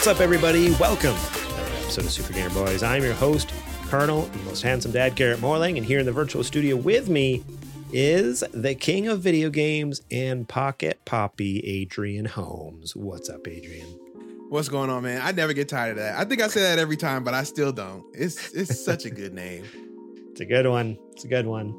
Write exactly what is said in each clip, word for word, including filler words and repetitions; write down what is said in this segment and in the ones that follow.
What's up, everybody? Welcome to another episode of Super Gamer Boys. I'm your host, Colonel, the most handsome dad, Garrett Morling, and here in the virtual studio with me is the king of video games and pocket poppy, Adrian Holmes. What's up, Adrian? What's going on, man? I never get tired of that. I think I say that every time, but I still don't. It's it's such a good name. It's a good one. It's a good one.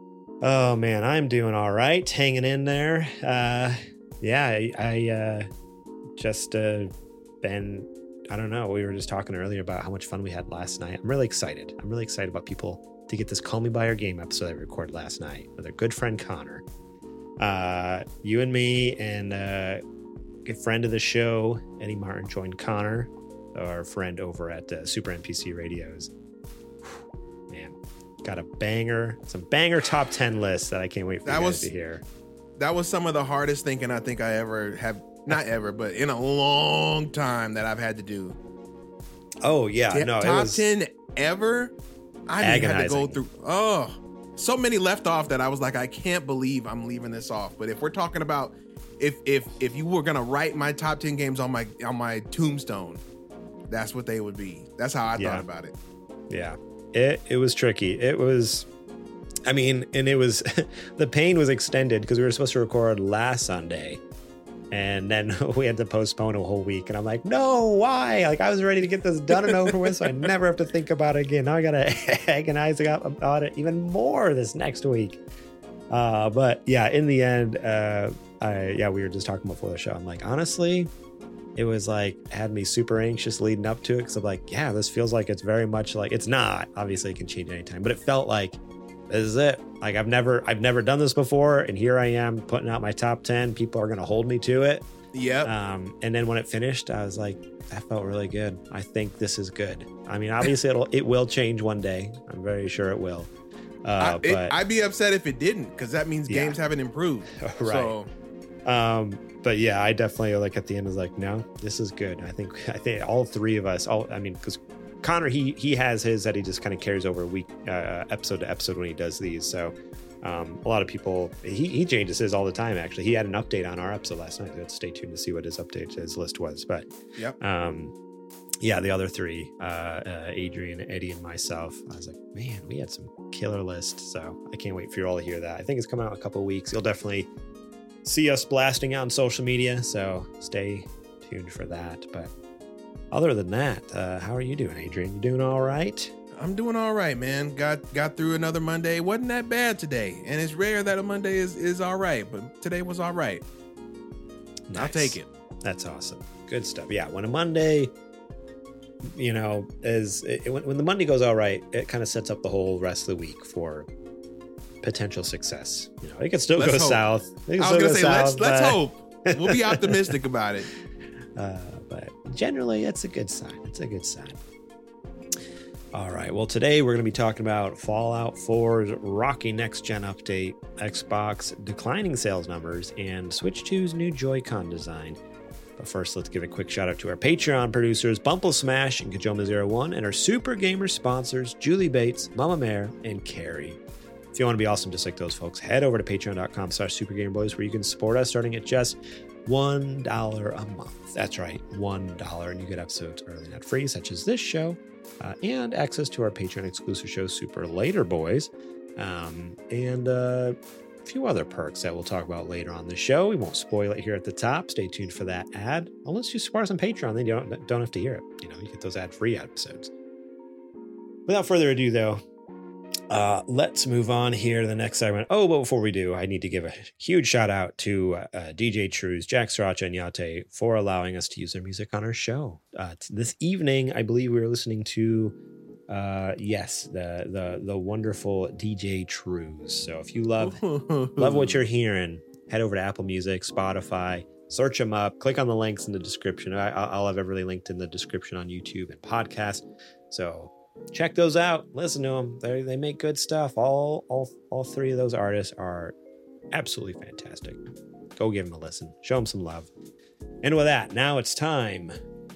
Oh, man, I'm doing all right. Hanging in there. Uh, yeah, I, I uh, just uh, been, I don't know, we were just talking earlier about how much fun we had last night. I'm really excited. I'm really excited about people to get this Call Me By Your Game episode I recorded last night with our good friend Connor. Uh, you and me and uh, a friend of the show, Eddie Martin, joined Connor, our friend over at uh, Super N P C Radios. Whew, man, got a banger, some banger top ten lists that I can't wait for that you guys was, to hear. That was some of the hardest thinking I think I ever have, not ever, but in a long time that I've had to do. Oh, yeah. T- no, top it was ten ever? I had to go through. Oh, so many left off that I was like, I can't believe I'm leaving this off. But if we're talking about, if if if you were gonna write my top ten games on my on my tombstone, that's what they would be. That's how I yeah. thought about it. Yeah, it it was tricky. It was, I mean, and it was the pain was extended because we were supposed to record last Sunday. And then we had to postpone a whole week. And I'm like, no, why? Like, I was ready to get this done and over with, so I never have to think about it again. Now I got to agonize about it even more this next week. Uh, but yeah, in the end, uh, I, yeah, we were just talking before the show. I'm like, honestly, it was like, had me super anxious leading up to it. Cause I'm like, yeah, this feels like it's very much like, it's not. Obviously, it can change anytime. But it felt like, this is it. Like I've never, I've never done this before, and here I am putting out my top ten. People are gonna hold me to it. Yep. Um, and then when it finished, I was like, that felt really good. I think this is good. I mean, obviously, it'll, it will change one day. I'm very sure it will. Uh, I, it, but I'd be upset if it didn't, because that means yeah. games haven't improved. Right. So. Um, but yeah, I definitely like at the end was like, no, this is good. I think, I think all three of us, all, I mean, because Connor, he he has his that he just kind of carries over week uh, episode to episode when he does these. So um, a lot of people, he, he changes his all the time, actually. He had an update on our episode last night. Let's stay tuned to see what his update, his list was. But yep. um, yeah, the other three, uh, uh, Adrian, Eddie, and myself, I was like, man, we had some killer lists. So I can't wait for you all to hear that. I think it's coming out in a couple of weeks. You'll definitely see us blasting out on social media. So stay tuned for that. But other than that, uh, how are you doing, Adrian? You doing all right? I'm doing all right, man. Got got through another Monday. Wasn't that bad today. And it's rare that a Monday is, is all right, but today was all right. Nice. I'll take it. That's awesome. Good stuff. Yeah, when a Monday, you know, is it, when, when the Monday goes all right, it kind of sets up the whole rest of the week for potential success. You know, it could still let's go hope. south. I was going to say, south, let's, let's hope. We'll be optimistic about it. Uh, but generally, it's a good sign. It's a good sign. All right. Well, today we're going to be talking about Fallout four's rocky next-gen update, Xbox declining sales numbers, and Switch two's new Joy-Con design. But first, let's give a quick shout-out to our Patreon producers, Bumple Smash and Kajoma zero one, and our Super Gamer sponsors, Julie Bates, Mama Mare, and Carrie. If you want to be awesome just like those folks, head over to patreon.com slash supergamerboys where you can support us starting at just one dollar a month. That's right, one dollar, and you get episodes early not free, such as this show, uh, and access to our Patreon exclusive show, Super Later Boys, um, and uh, a few other perks that we'll talk about later on the show. We won't spoil it here at the top. Stay tuned for that ad. Unless you support us on Patreon, then you don't, don't have to hear it. You know, you get those ad-free episodes. Without further ado, though, Uh, let's move on here to the next segment. Oh, but before we do, I need to give a huge shout out to uh, D J Trues, Jack Sriracha, and Yate for allowing us to use their music on our show. Uh, this evening, I believe we were listening to, uh, yes, the the the wonderful D J Trues. So if you love love what you're hearing, head over to Apple Music, Spotify, search them up, click on the links in the description. I, I'll have everything linked in the description on YouTube and podcast. So check those out. Listen to them. They they make good stuff. All all all three of those artists are absolutely fantastic. Go give them a listen. Show them some love. And with that, now it's time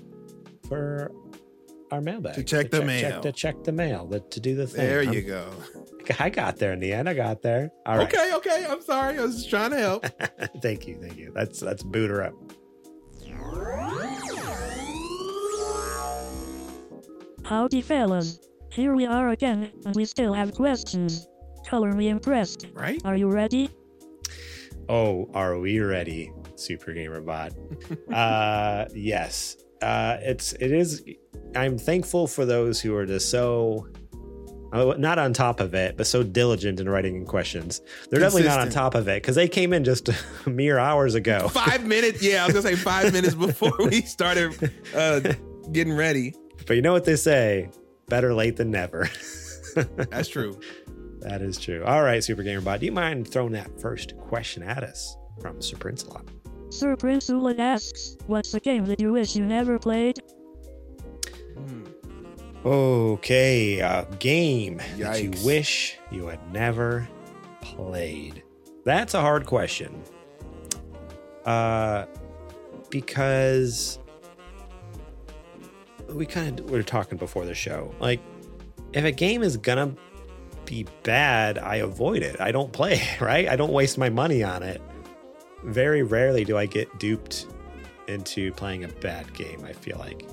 for our mailbag. To check to the check, mail. Check, to check the mail. The, to do the thing. There I'm, you go. I got there in the end. I got there. All right. Okay, okay. I'm sorry. I was just trying to help. Thank you. Thank you. Let's, let's boot her up. Howdy, fellas. Here we are again, and we still have questions. Color me impressed. Right? Are you ready? Oh, are we ready, Super Gamer Bot? uh, yes. Uh, it's it is. I'm thankful for those who are just so uh, not on top of it, but so diligent in writing in questions. They're Consistent. Definitely not on top of it because they came in just mere hours ago. Five minutes. Yeah, I was gonna say five minutes before we started uh, getting ready. But you know what they say? Better late than never. That's true. That is true. All right, Super Gamer Bot, do you mind throwing that first question at us from Sir Prince-a-lot? Sir Prince-a-lot asks, what's a game that you wish you never played? Hmm. Okay, a game Yikes. that you wish you had never played. That's a hard question. Uh, because we kind of were talking before the show. Like, if a game is gonna be bad, I avoid it. I don't play it, right? I don't waste my money on it. Very rarely do I get duped into playing a bad game, I feel like.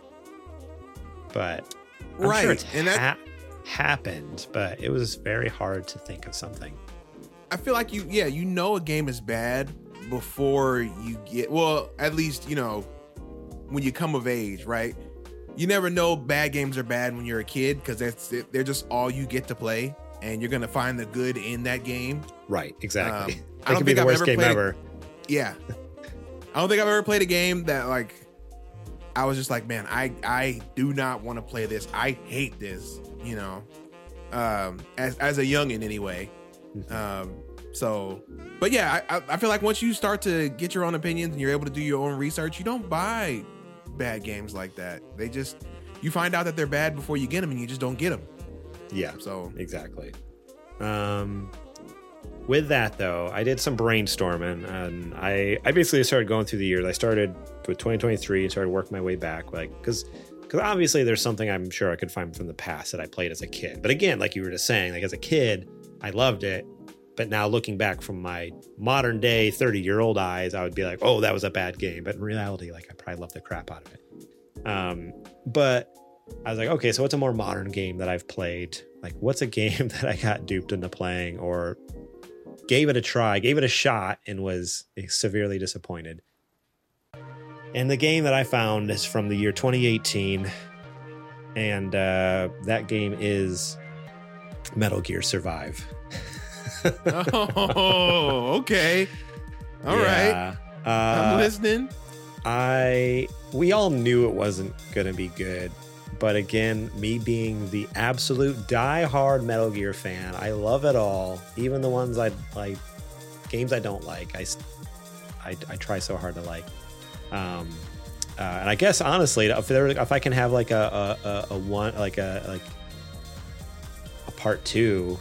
But I'm right. sure it's and that ha- happened, but it was very hard to think of something. I feel like you, yeah, you know a game is bad before you get, well, at least, you know, when you come of age, right? You never know bad games are bad when you're a kid because that's they're just all you get to play, and you're gonna find the good in that game. Right, exactly. Um, I don't think the I've worst ever game played ever. A, yeah, I don't think I've ever played a game that like I was just like, man, I I do not want to play this. I hate this. You know, um, as as a youngin anyway. Um, so, but yeah, I I feel like once you start to get your own opinions and you're able to do your own research, you don't buy bad games like that. They just, you find out that they're bad before you get them, and you just don't get them. Yeah, so exactly. Um, with that though, I did some brainstorming, and I I basically started going through the years. I started with twenty twenty-three and started working my way back, like because because obviously there's something I'm sure I could find from the past that I played as a kid. But again, like you were just saying, like as a kid, I loved it. But now looking back from my modern day thirty year old eyes, I would be like, oh, that was a bad game. But in reality, like I probably love the crap out of it. Um, but I was like, okay, so what's a more modern game that I've played? Like, what's a game that I got duped into playing or gave it a try, gave it a shot and was severely disappointed? And the game that I found is from the year twenty eighteen. And uh, that game is Metal Gear Survive. Oh, okay. All yeah. right. Uh, I'm listening. I we all knew it wasn't gonna be good, but again, me being the absolute die-hard Metal Gear fan, I love it all, even the ones I like, games I don't like. I, I, I try so hard to like. Um, uh, and I guess honestly, if there, if I can have like a a, a, a one like a like a part two.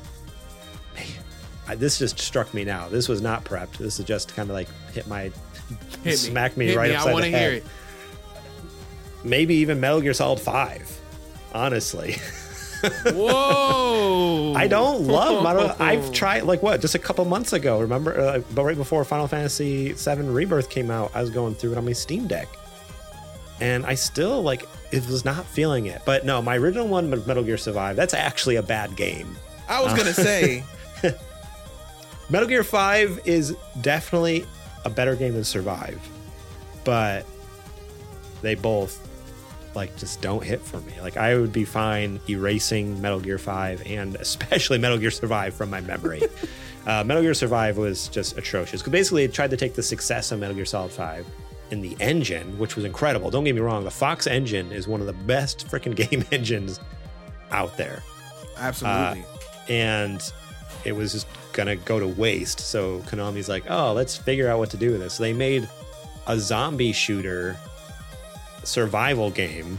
I, this just struck me now. This was not prepped. This is just kind of like hit my, hit smack me, me hit right me. upside I the head. Hear it. Maybe even Metal Gear Solid five. Honestly. Whoa! I don't love Metal. I've tried like what just a couple months ago. Remember, uh, but right before Final Fantasy seven Rebirth came out, I was going through it on my Steam Deck, and I still like it was not feeling it. But no, my original one, Metal Gear Survive, that's actually a bad game. I was gonna uh, say. Metal Gear five is definitely a better game than Survive, but they both like just don't hit for me. Like I would be fine erasing Metal Gear five and especially Metal Gear Survive from my memory. uh, Metal Gear Survive was just atrocious because basically it tried to take the success of Metal Gear Solid five in the engine, which was incredible. Don't get me wrong, the Fox engine is one of the best freaking game engines out there. Absolutely. Uh, and it was just gonna go to waste. So Konami's like, oh, let's figure out what to do with this. So they made a zombie shooter survival game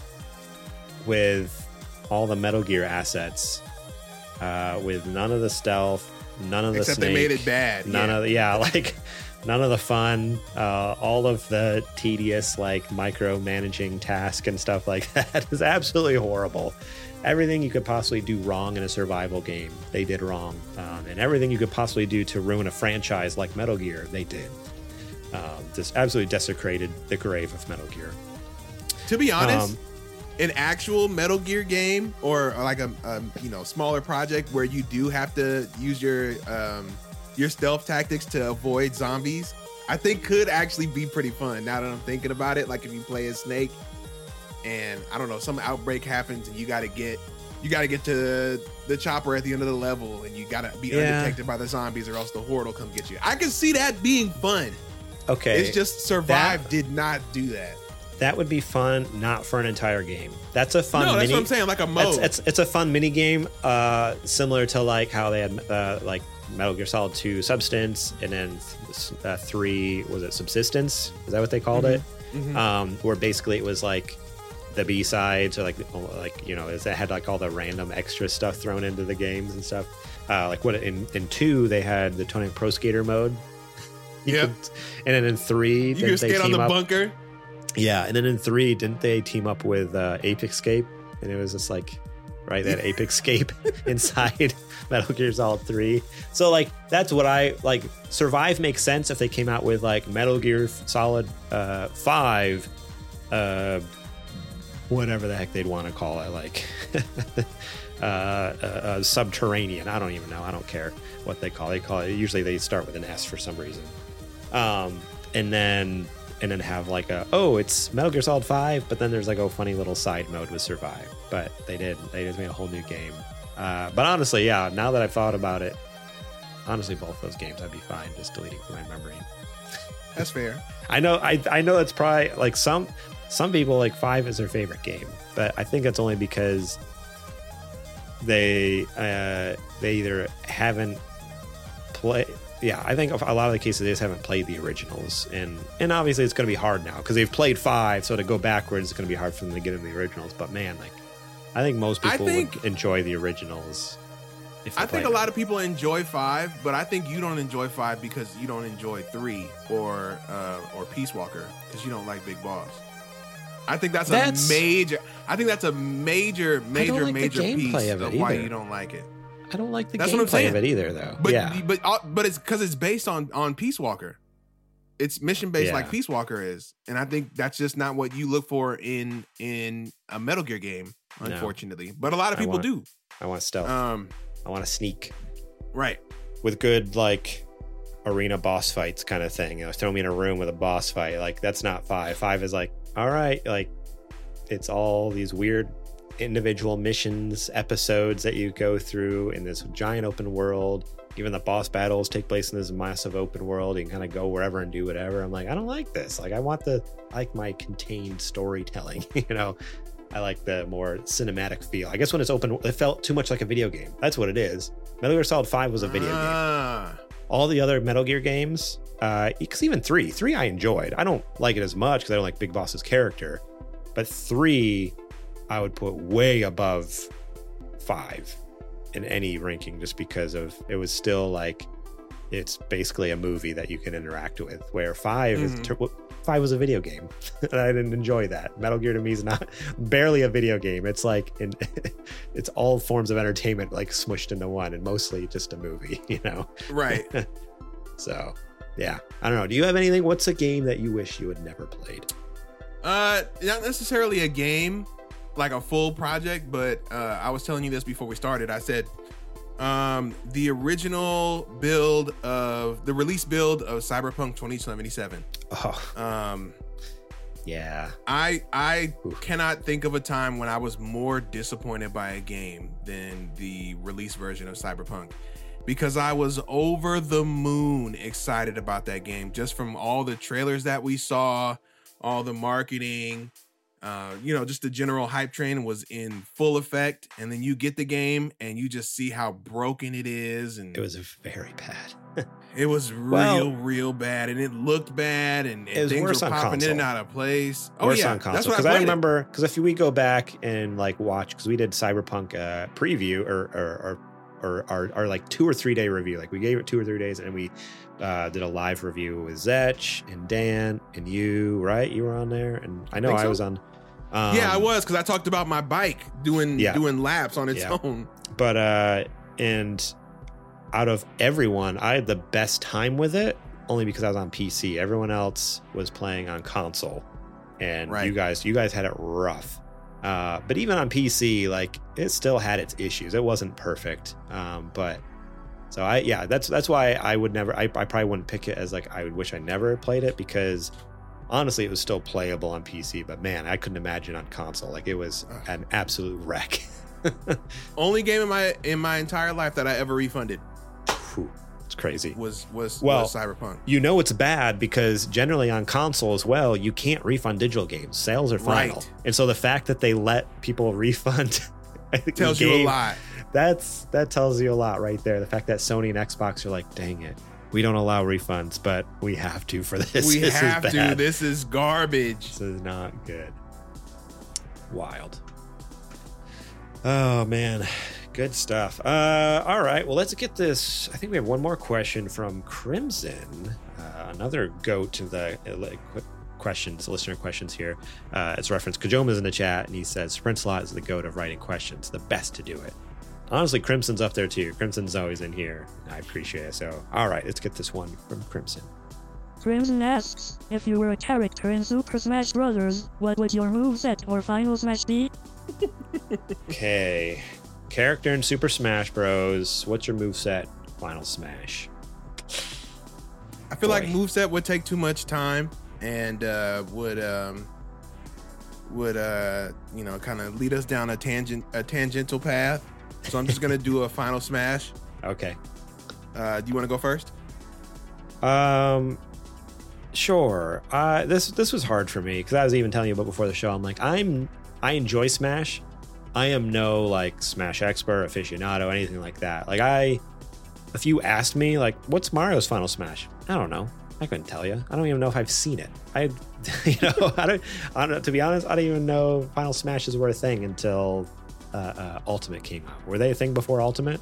with all the Metal Gear assets, uh, with none of the stealth, none of the Except snake, they made it bad. None yeah. of the, yeah, like none of the fun, uh, all of the tedious like micromanaging task and stuff like that is absolutely horrible. Everything you could possibly do wrong in a survival game, they did wrong. Um, and everything you could possibly do to ruin a franchise like Metal Gear, they did. Um, just absolutely desecrated the grave of Metal Gear. To be honest, um, an actual Metal Gear game or, or like a, a you know smaller project where you do have to use your um, your stealth tactics to avoid zombies, I think could actually be pretty fun. Now that I'm thinking about it, like if you play as Snake and I don't know, some outbreak happens and you got to get you got to get to the chopper at the end of the level and you got to be yeah. undetected by the zombies or else the horde will come get you. I can see that being fun. Okay. It's just Survive that, did not do that. That would be fun, not for an entire game. That's a fun No, that's mini, what I'm saying, like a mode. It's, it's, it's a fun mini game, uh, similar to like how they had uh, like Metal Gear Solid two Substance and then uh, three, was it Subsistence? Is that what they called mm-hmm. it? Mm-hmm. Um, where basically it was like the B-sides or like, like you know, it had like all the random extra stuff thrown into the games and stuff. Uh, like what in, in two, they had the Tony Pro Skater mode. Yep. And then in three, you can skate on the up, bunker. Yeah, and then in three, didn't they team up with uh, Ape Escape? And it was just like, right, that Ape Escape inside Metal Gear Solid three. So like, that's what I like. Survive makes sense if they came out with like Metal Gear Solid uh, five, uh, whatever the heck they'd want to call it, like uh, uh, uh, Subterranean. I don't even know. I don't care what they call it. They call it. Usually they start with an S for some reason. Um, and then and then have like a, oh, it's Metal Gear Solid five, but then there's like a funny little side mode with Survive. But they did. They just made a whole new game. Uh, but honestly, yeah, now that I've thought about it, honestly, both those games I'd be fine just deleting from my memory. That's fair. I know I I know it's probably like some some people like five is their favorite game, but I think it's only because they uh, they either haven't played. Yeah, I think a lot of the cases they just haven't played the originals, and and obviously it's going to be hard now because they've played five, so to go backwards it's going to be hard for them to get into the originals. But man, like I think most people think, would enjoy the originals. If I think a them. lot of people enjoy five, but I think you don't enjoy five because you don't enjoy three or uh, or Peace Walker because you don't like Big Boss. I think that's, that's a major. I think that's a major, major, like major piece of, of why you don't like it. I don't like the That's gameplay of it either, though. But yeah. but uh, but it's because it's based on on Peace Walker. It's mission based yeah. like Peace Walker is, and I think that's just not what you look for in in a Metal Gear game, unfortunately. No. But a lot of people I want, do. I want stealth. Um, I want to sneak. Right. With good like arena boss fights kind of thing. You know, throw me in a room with a boss fight. Like that's not five. Five is like, all right, like it's all these weird individual missions, episodes that you go through in this giant open world. Even the boss battles take place in this massive open world. You can kind of go wherever and do whatever. I'm like, I don't like this. Like, I want the I like my contained storytelling. You know, I like the more cinematic feel. I guess when it's open, it felt too much like a video game. That's what it is. Metal Gear Solid five was a video uh. game. All the other Metal Gear games, because uh, even three, three I enjoyed. I don't like it as much because I don't like Big Boss's character, but three I would put way above five in any ranking just because of it was still like it's basically a movie that you can interact with, where five mm-hmm. is five was a video game and I didn't enjoy that. Metal Gear to me is not barely a video game. It's like in, it's all forms of entertainment like smushed into one, and mostly just a movie, you know? Right. So yeah, I don't know. Do you have anything? What's a game that you wish you had never played? Uh, not necessarily a game, like a full project, but uh, I was telling you this before we started. I said um, the original build of the release build of Cyberpunk twenty seventy-seven. Oh, um, yeah. I I Oof. cannot think of a time when I was more disappointed by a game than the release version of Cyberpunk, because I was over the moon excited about that game just from all the trailers that we saw, all the marketing. Uh, you know, just the general hype train was in full effect, and then you get the game and you just see how broken it is, and it was very bad. It was real, well, real bad, and it looked bad, and, and things were popping console. in and out of place. Oh worse yeah, on console. That's what because I, I remember. Because if we go back and like watch, because we did Cyberpunk uh, preview or or or, or our, our like two or three day review, like we gave it two or three days, and we uh, did a live review with Zetch and Dan and you. Right, you were on there, and I know I, so. I was on. Um, yeah, I was, because I talked about my bike doing yeah. doing laps on its yeah. own. But uh, and out of everyone, I had the best time with it only because I was on P C. Everyone else was playing on console, and right. you guys, you guys had it rough. Uh, but even on P C, like it still had its issues. It wasn't perfect. Um, but so I, yeah, that's that's why I would never. I, I probably wouldn't pick it as like I would wish I never played it, because honestly, it was still playable on P C. But man, I couldn't imagine on console. Like it was an absolute wreck. Only game in my in my entire life that I ever refunded. Whew, it's crazy. Was was, well, was Cyberpunk. You know it's bad because generally on console as well, you can't refund digital games. Sales are final, right. And so the fact that they let people refund tells game, you a lot. That's that tells you a lot right there. The fact that Sony and Xbox are like, dang it, we don't allow refunds, but we have to for this. We this have is to. bad. This is garbage. This is not good. Wild. Oh man, good stuff. Uh, all right, well let's get this. I think we have one more question from Crimson, uh, another goat to the uh, questions, listener questions here. Uh, it's referenced. Kajoma's in the chat, and he says Sprincelot is the goat of writing questions, the best to do it. Honestly, Crimson's up there too. Crimson's always in here. I appreciate it. So, all right, let's get this one from Crimson. Crimson asks, if you were a character in Super Smash Bros., what would your moveset or Final Smash be? Okay. Character in Super Smash Bros. What's your moveset? Final Smash. I feel Boy. like moveset would take too much time and uh, would um, would uh, you know kind of lead us down a tangent a tangential path. So I'm just gonna do a Final Smash. Okay. Uh, do you want to go first? Um, sure. Uh, this this was hard for me because I was even telling you about before the show. I'm like, I'm I enjoy Smash. I am no like Smash expert, aficionado, anything like that. Like I, if you asked me like, what's Mario's Final Smash? I don't know. I couldn't tell you. I don't even know if I've seen it. I, you know, I don't. I don't. To be honest, I don't even know Final Smashes were a thing until uh, uh, Ultimate came out. Were they a thing before Ultimate?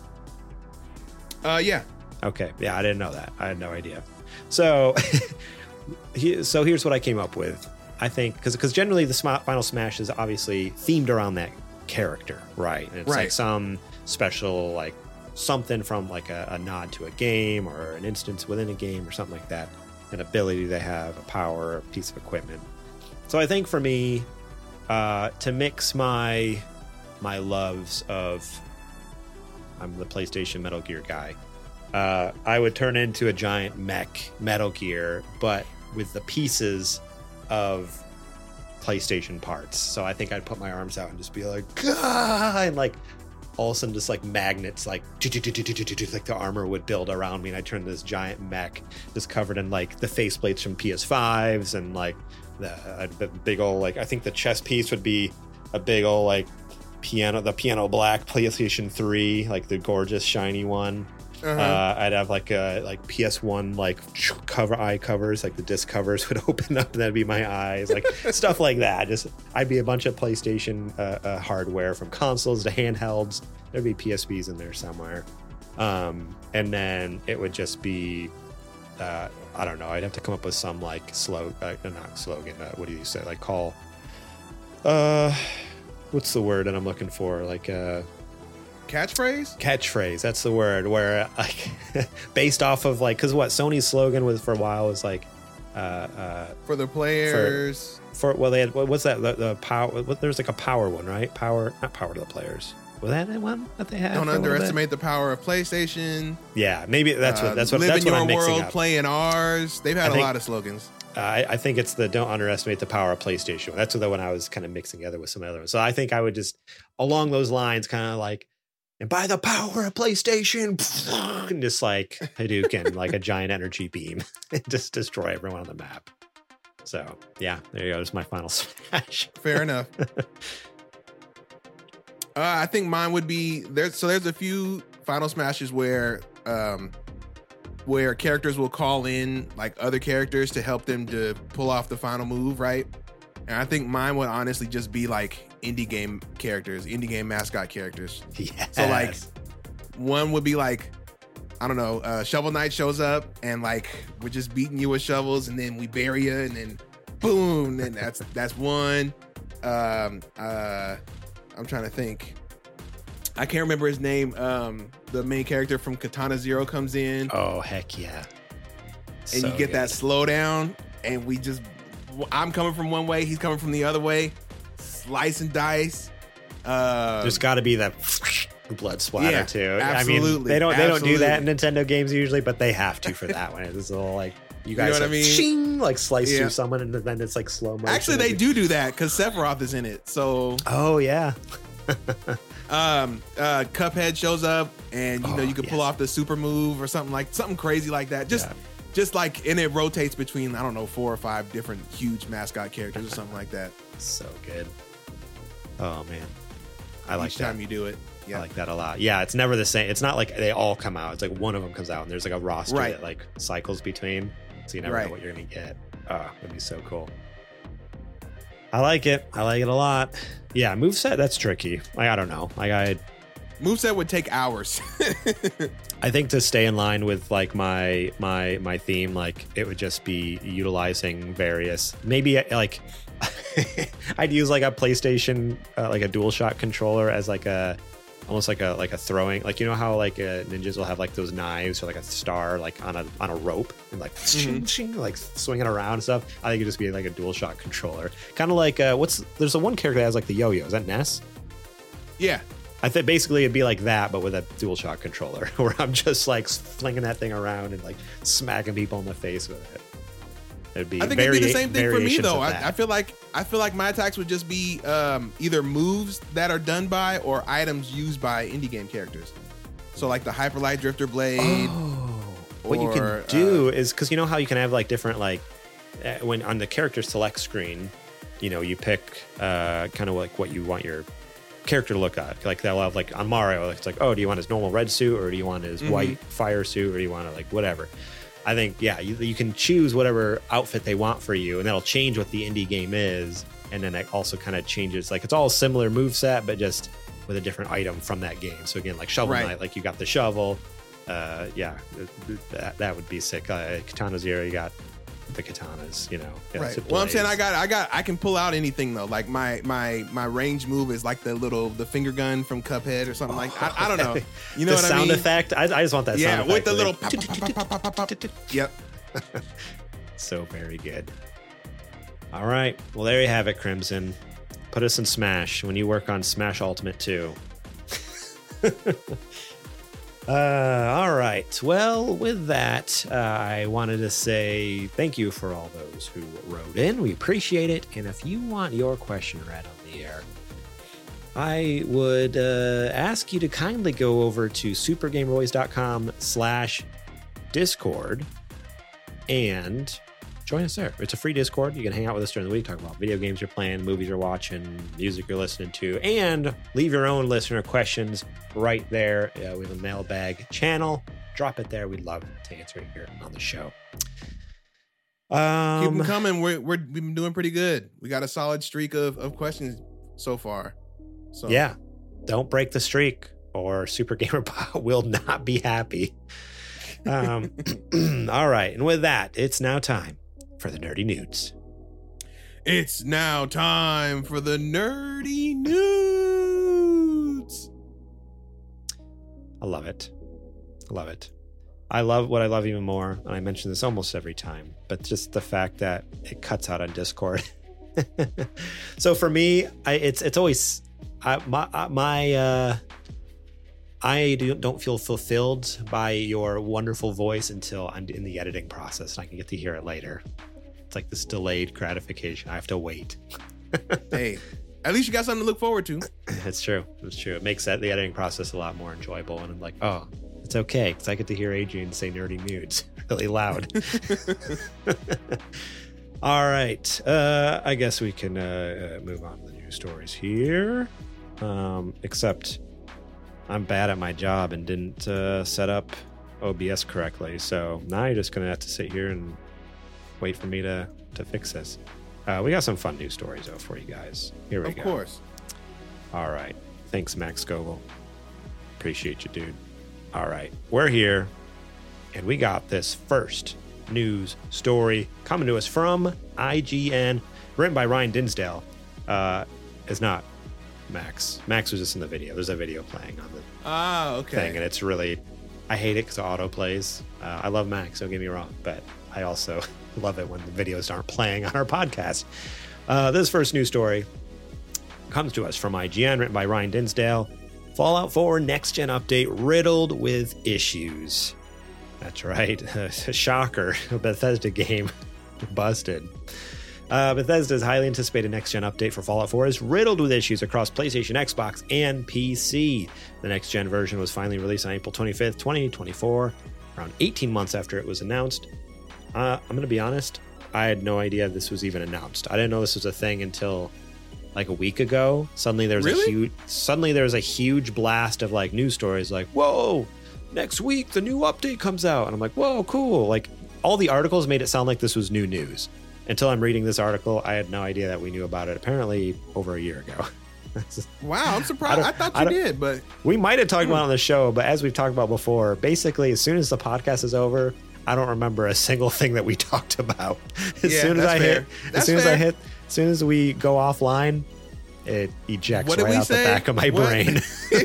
Uh, yeah. Okay. Yeah, I didn't know that. I had no idea. So, he, so here's what I came up with. I think because because generally the Sm- Final Smash is obviously themed around that character, right? And it's right. like some special like something from like a, a nod to a game or an instance within a game or something like that. An ability they have, a power, a piece of equipment. So I think for me, uh, to mix my my loves of, I'm the PlayStation Metal Gear guy. Uh, I would turn into a giant mech Metal Gear, but with the pieces of PlayStation parts. So I think I'd put my arms out and just be like, Gah! And like all of a sudden just like magnets, like like the armor would build around me, and I turned this giant mech just covered in like the faceplates from P S fives and like the, uh, the big old like I think the chest piece would be a big old like piano, the piano black PlayStation three, like the gorgeous shiny one. Uh-huh. Uh, I'd have like a like P S one like cover eye covers, like the disc covers would open up and that'd be my eyes, like stuff like that. Just I'd be a bunch of PlayStation uh, uh, hardware from consoles to handhelds. There'd be P S Vs in there somewhere, um, and then it would just be uh, I don't know. I'd have to come up with some like slow, uh, not slogan. Uh, what do you say? Like call. Uh, what's the word that I'm looking for? Like uh. Catchphrase? Catchphrase, that's the word. Where like based off of like, because what Sony's slogan was for a while was like, uh, uh, for the players. For, for well, they had what, what's that? The, the power. What, there's like a power one, right? Power, not power to the players. Was that the one that they had? Don't underestimate the power of PlayStation. Yeah, maybe that's what that's what uh, that's what I'm mixing mixing world, up. Play in ours. They've had I a think, lot of slogans. Uh, I, I think it's the don't underestimate the power of PlayStation. That's the one I was kind of mixing together with some other ones. So I think I would just along those lines, kind of like. And by the power of PlayStation, and just like Hadouken, like a giant energy beam, and just destroy everyone on the map. So yeah, there you go. There's my Final Smash. Fair enough. uh, I think mine would be there's so there's a few Final Smashes where um, where characters will call in like other characters to help them to pull off the final move, right? And I think mine would honestly just be like indie game characters, indie game mascot characters. Yes. So like one would be like, I don't know, uh, Shovel Knight shows up and like we're just beating you with shovels and then we bury you and then boom, and that's that's one. Um, uh, I'm trying to think. I can't remember his name. Um, the main character from Katana Zero comes in. Oh heck yeah! And So you get good. that slowdown, and we just. I'm coming from one way, he's coming from the other way. slice and dice. Uh, There's got to be that blood splatter yeah, too. Absolutely. I mean, they don't they absolutely. don't do that in Nintendo games usually, but they have to for that one. It's all like you guys, you know what like, I mean? Shing, like slice yeah. through someone, and then it's like slow motion. Actually, they do do that because Sephiroth is in it. So, oh yeah. um, uh, Cuphead shows up, and you know oh, you can yes. pull off the super move or something like something crazy like that. Just, Yeah. just like, and it rotates between I don't know four or five different huge mascot characters or something like that. So good. Oh man, I like Each that. time you do it. Yeah. I like that a lot. Yeah, it's never the same. It's not like they all come out. It's like one of them comes out, and there's like a roster Right. that like cycles between, so you never Right. know what you're gonna get. Oh, that'd be so cool. I like it. I like it a lot. Yeah, moveset, that's tricky. Like, I don't know. Like I, Moveset would take hours. I think to stay in line with like my my my theme, like it would just be utilizing various. Maybe like I'd use like a PlayStation, uh, like a DualShock controller as like a almost like a like a throwing, like you know how like uh, ninjas will have like those knives or like a star like on a on a rope and like Mhm. shing, like swinging around and stuff. I think it'd just be like a DualShock controller, kind of like uh, what's there's a one character that has like the yo-yo. Is that Ness? Yeah. I think basically it'd be like that, but with a DualShock controller, where I'm just like flinging that thing around and like smacking people in the face with it. It'd be I think vari- it'd be the same thing for me variations though. of I, that. I feel like I feel like my attacks would just be um, either moves that are done by or items used by indie game characters. So like the Hyper Light Drifter Blade. Oh, what you or, can do uh, is because you know how you can have like different like uh, when on the character select screen, you know, you pick uh, kind of like what you want your character to look at. Like they'll have like on Mario, it's like, oh, do you want his normal red suit or do you want his Mhm. white fire suit or do you want to like whatever. I think, yeah, you, you can choose whatever outfit they want for you, and that'll change what the indie game is. And then it also kind of changes, like it's all similar moveset, but just with a different item from that game. So again, like Shovel Right. Knight, like you got the shovel. Uh, yeah, that, that would be sick. Uh, Katana Zero, you got the katanas, you know. Yeah, Right. it's Well, I'm saying I blades. got, I got, I can pull out anything though. Like my, my, my range move is like the little, the finger gun from Cuphead or something like. I, I don't know. You know the what sound I mean? effect. I, I just want that. Yeah, sound with effect the where little. they- Pop, pop, pop, pop, pop, pop, pop. Yep. So very good. All right. Well, there you have it, Crimson. Put us in Smash when you work on Smash Ultimate two. uh, all right. Well, with that, uh, I wanted to say thank you for all those who wrote in. We appreciate it. And if you want your question read on the air, I would uh, ask you to kindly go over to supergameroys.com slash Discord and join us there. It's a free Discord. You can hang out with us during the week, talk about video games you're playing, movies you're watching, music you're listening to, and leave your own listener questions right there. Uh, we have a mailbag channel. Drop it there. We'd love to answer it here on the show. Um, Keep them coming. We're, we're we've been doing pretty good. We got a solid streak of, of questions so far. So Yeah. Don't break the streak or Super Gamer Bot will not be happy. Um, all right. And with that, it's now time for the nerdy nudes. It's now time for the nerdy nudes. I love it. I love it. I love what I love even more, and I mention this almost every time, but just the fact that it cuts out on Discord. So for me, I, it's it's always I, my my uh, I do, don't feel fulfilled by your wonderful voice until I'm in the editing process and I can get to hear it later. It's like this delayed gratification. I have to wait. Hey, at least you got something to look forward to. It's true. It's true. It makes that the editing process a lot more enjoyable. And I'm like, oh, it's okay because I get to hear Adrian say nerdy nudes really loud. All right. Uh, I guess we can uh, uh, move on to the news stories here. Um, except I'm bad at my job and didn't uh, set up O B S correctly. So now you're just going to have to sit here and wait for me to, to fix this. Uh, we got some fun news stories, though, for you guys. Here we Of go. course. All right. Thanks, Max Scoville. Appreciate you, dude. All right. We're here, and we got this first news story coming to us from I G N, written by Ryan Dinsdale. Uh, it's not Max. Max was just in the video. There's a video playing on the Ah, okay. thing, and it's really, I hate it because it auto plays. Uh, I love Max, don't get me wrong, but I also love it when the videos aren't playing on our podcast. Uh, this first news story comes to us from I G N, written by Ryan Dinsdale. Fallout four Next Gen update riddled with issues. That's right. Shocker. A Bethesda game busted. Uh, Bethesda's highly anticipated next-gen update for Fallout four is riddled with issues across PlayStation, Xbox, and P C. The next-gen version was finally released on April twenty-fifth, twenty twenty-four, around eighteen months after it was announced. Uh, I'm going to be honest, I had no idea this was even announced. I didn't know this was a thing until like a week ago. Suddenly there was Really? a huge, suddenly there was a huge blast of like news stories like, whoa, next week the new update comes out. And I'm like, whoa, cool. Like all the articles made it sound like this was new news. Until I'm reading this article, I had no idea that we knew about it apparently over a year ago. Wow, I'm surprised. I, I thought you I did, but we might have talked about it on the show, but as we've talked about before, basically as soon as the podcast is over, I don't remember a single thing that we talked about. As Yeah, soon as that's I fair. hit, That's as soon as I fair. hit, as soon as we go offline, it ejects What did right we out say? the back of my What? brain.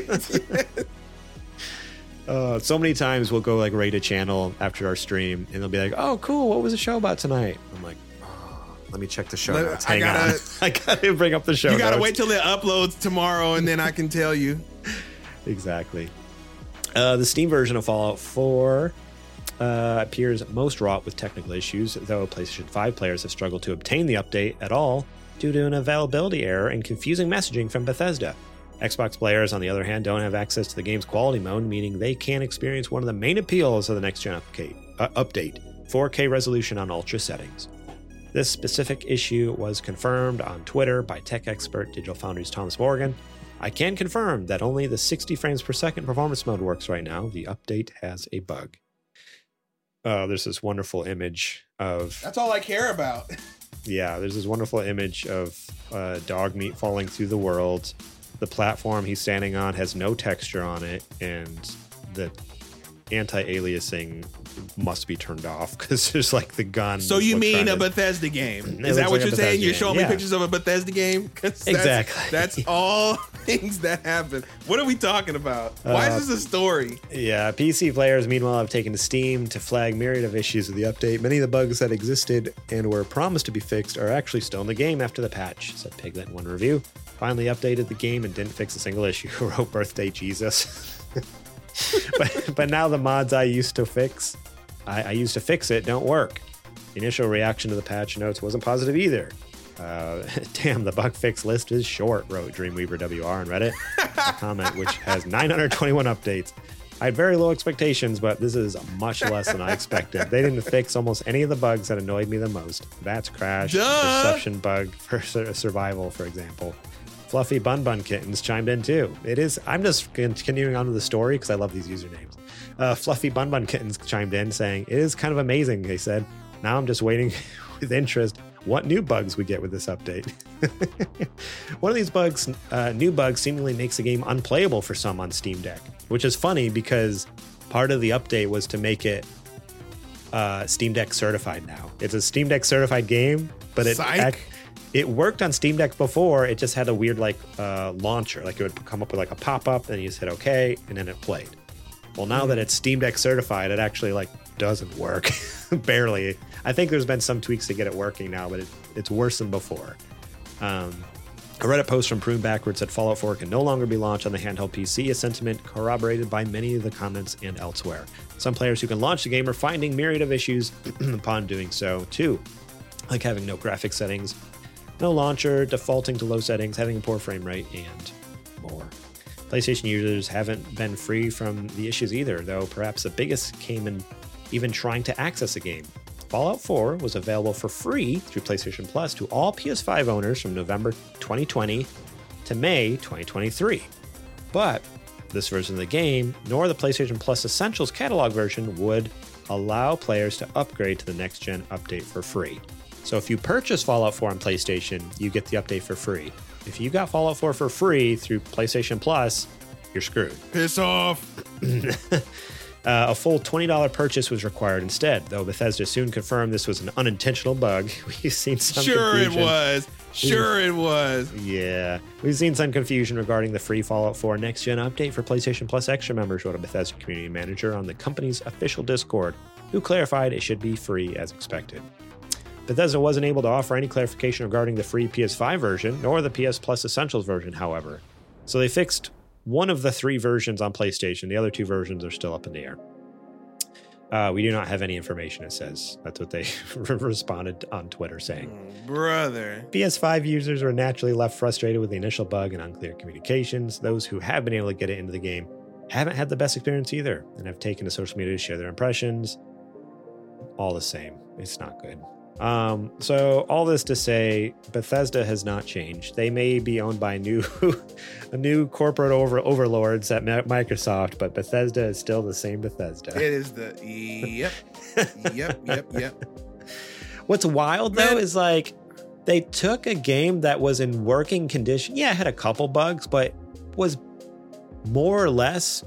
Uh, so many times we'll go like rate a channel after our stream, and they'll be like, "Oh, cool! What was the show about tonight?" I'm like, oh, "Let me check the show Let- notes. I Hang gotta- on, I gotta bring up the show. you gotta notes. wait till it uploads tomorrow, and then I can tell you. Exactly. Uh, the Steam version of Fallout four uh, appears most wrought with technical issues, though PlayStation five players have struggled to obtain the update at all due to an availability error and confusing messaging from Bethesda. Xbox players, on the other hand, don't have access to the game's quality mode, meaning they can't experience one of the main appeals of the next-gen update, uh, update, four K resolution on ultra settings. This specific issue was confirmed on Twitter by tech expert Digital Foundry's Thomas Morgan. I can confirm that only the sixty frames per second performance mode works right now. The update has a bug. Uh, there's this wonderful image of... That's all I care about. Yeah, there's this wonderful image of uh, dog meat falling through the world. The platform he's standing on has no texture on it, and the anti-aliasing must be turned off because there's like the gun. So you look mean trying a to- Bethesda game? It Is that looks what like a you're saying? Bethesda You're game, showing yeah. me pictures of a Bethesda game? 'Cause that's- Exactly. That's all things that happen. What are we talking about? Why Uh, is this a story? Yeah, P C players, meanwhile, have taken to Steam to flag myriad of issues with the update. Many of the bugs that existed and were promised to be fixed are actually still in the game after the patch, said Piglet in one review. Finally updated the game and didn't fix a single issue. Wrote Birthday Jesus. but, but now the mods I used to fix, I, I used to fix it, don't work. The initial reaction to the patch notes wasn't positive either. Uh, damn, the bug fix list is short, wrote Dreamweaver W R on Reddit, a comment which has nine hundred twenty-one updates. I had very low expectations, but this is much less than I expected. They didn't fix almost any of the bugs that annoyed me the most. Bats crash, Duh. perception bug for sur- survival, for example. Fluffy Bun Bun Kittens chimed in too. It is, I'm just continuing on with the story because I love these usernames. Uh, Fluffy Bun Bun Kittens chimed in saying, "It is kind of amazing," they said. "Now I'm just waiting with interest what new bugs we get with this update." One of these bugs, uh, new bugs, seemingly makes the game unplayable for some on Steam Deck, which is funny because part of the update was to make it uh, Steam Deck certified now. It's a Steam Deck certified game, but it Psych. ac- it worked on Steam Deck before. It just had a weird like uh, launcher, like it would come up with like a pop up, and you just hit OK, and then it played. Well, now that it's Steam Deck certified, it actually like doesn't work, barely. I think there's been some tweaks to get it working now, but it, it's worse than before. Um, a Reddit post from Prune Backwards said Fallout four can no longer be launched on the handheld P C, a sentiment corroborated by many of the comments and elsewhere. Some players who can launch the game are finding myriad of issues upon doing so, too, like having no graphic settings, no launcher, defaulting to low settings, having a poor frame rate, and more. PlayStation users haven't been free from the issues either, though perhaps the biggest came in even trying to access the game. Fallout four was available for free through PlayStation Plus to all P S five owners from November twenty twenty to May twenty twenty-three. But this version of the game, nor the PlayStation Plus Essentials catalog version, would allow players to upgrade to the next-gen update for free. So if you purchase Fallout four on PlayStation, you get the update for free. If you got Fallout four for free through PlayStation Plus, you're screwed. Piss off. Uh, a full twenty dollars purchase was required instead, though Bethesda soon confirmed this was an unintentional bug. We've seen some Sure it confusion. was. Sure it was. Yeah. We've seen some confusion regarding the free Fallout four next-gen update for PlayStation Plus Extra members, wrote a Bethesda community manager on the company's official Discord, who clarified it should be free as expected. Bethesda wasn't able to offer any clarification regarding the free P S five version, nor the P S Plus Essentials version, however. So they fixed one of the three versions on PlayStation. The other two versions are still up in the air. Uh, we do not have any information, it says. That's what they responded on Twitter saying. Oh, brother. P S five users were naturally left frustrated with the initial bug and unclear communications. Those who have been able to get it into the game haven't had the best experience either and have taken to social media to share their impressions. All the same. It's not good. Um, so all this to say, Bethesda has not changed. They may be owned by new, a new corporate over, overlords at Microsoft, but Bethesda is still the same Bethesda. It is the yep, yep, yep, yep. What's wild Man. though is like they took a game that was in working condition. Yeah, it had a couple bugs, but was more or less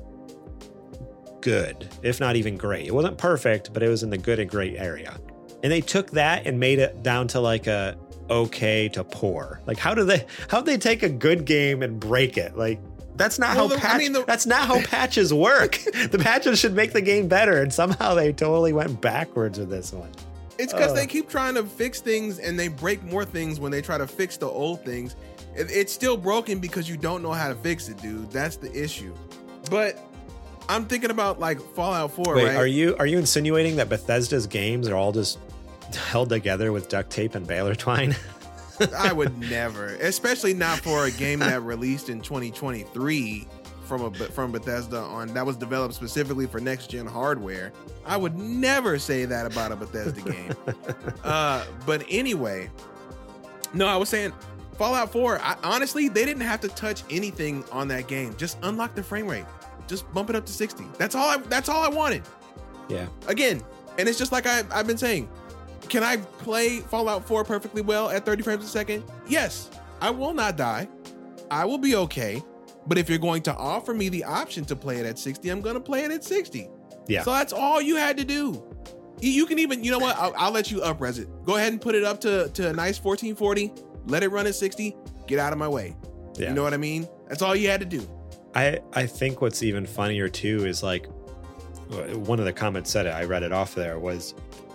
good, if not even great. It wasn't perfect, but it was in the good and great area. And they took that and made it down to like a okay to poor. Like how do they how do they take a good game and break it? Like that's not well, how the, patch, I mean, the, that's not how patches work. The patches should make the game better, and somehow they totally went backwards with this one. It's because uh. they keep trying to fix things and they break more things when they try to fix the old things. It, it's still broken because you don't know how to fix it, dude. That's the issue. But I'm thinking about like Fallout four, Wait, right? Are you are you insinuating that Bethesda's games are all just held together with duct tape and baler twine? I would never, especially not for a game that released in twenty twenty-three from a from Bethesda on that was developed specifically for next gen hardware. I would never say that about a Bethesda game. uh, but anyway, no, I was saying Fallout four. I, honestly, they didn't have to touch anything on that game. Just unlock the frame rate. Just bump it up to sixty. That's all. I, that's all I wanted. Yeah. Again, and it's just like I, I've been saying. Can I play Fallout four perfectly well at thirty frames a second? Yes. I will not die. I will be okay. But if you're going to offer me the option to play it at sixty, I'm going to play it at sixty. Yeah. So that's all you had to do. You can even, you know what? I'll, I'll let you up-res it. Go ahead and put it up to, to a nice fourteen forty. Let it run at sixty. Get out of my way. Yeah. You know what I mean? That's all you had to do. I, I think what's even funnier too is like one of the comments said it, I read it off there, was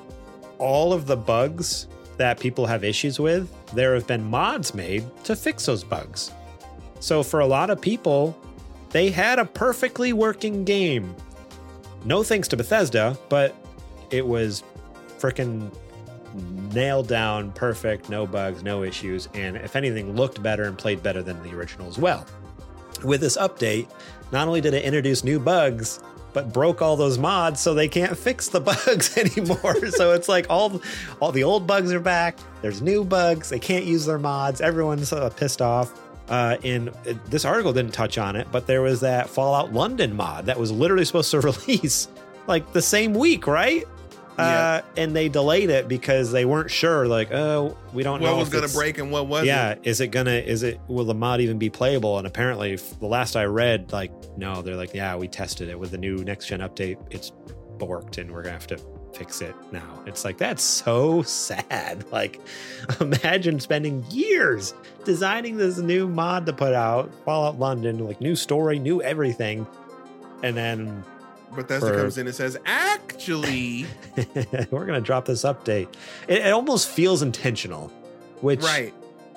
all of the bugs that people have issues with, there have been mods made to fix those bugs. So for a lot of people, they had a perfectly working game. No thanks to Bethesda, but it was freaking nailed down, perfect, no bugs, no issues, and if anything, looked better and played better than the original as well. With this update, not only did it introduce new bugs, but broke all those mods, so they can't fix the bugs anymore. So it's like all, all the old bugs are back. There's new bugs. They can't use their mods. Everyone's uh, pissed off. Uh, and it, this article didn't touch on it, but there was that Fallout London mod that was literally supposed to release like the same week, right? Yeah. Uh, and they delayed it because they weren't sure. Like, oh, we don't what know what was going to break and what wasn't. Yeah, is it gonna? Is it? Will the mod even be playable? And apparently, the last I read, like, no, they're like, yeah, we tested it with the new next gen update. It's borked, and we're gonna have to fix it now. It's like that's so sad. Like, imagine spending years designing this new mod to put out Fallout London, like new story, new everything, and then Bethesda for, comes in and says, actually, we're going to drop this update. It, it almost feels intentional, which right.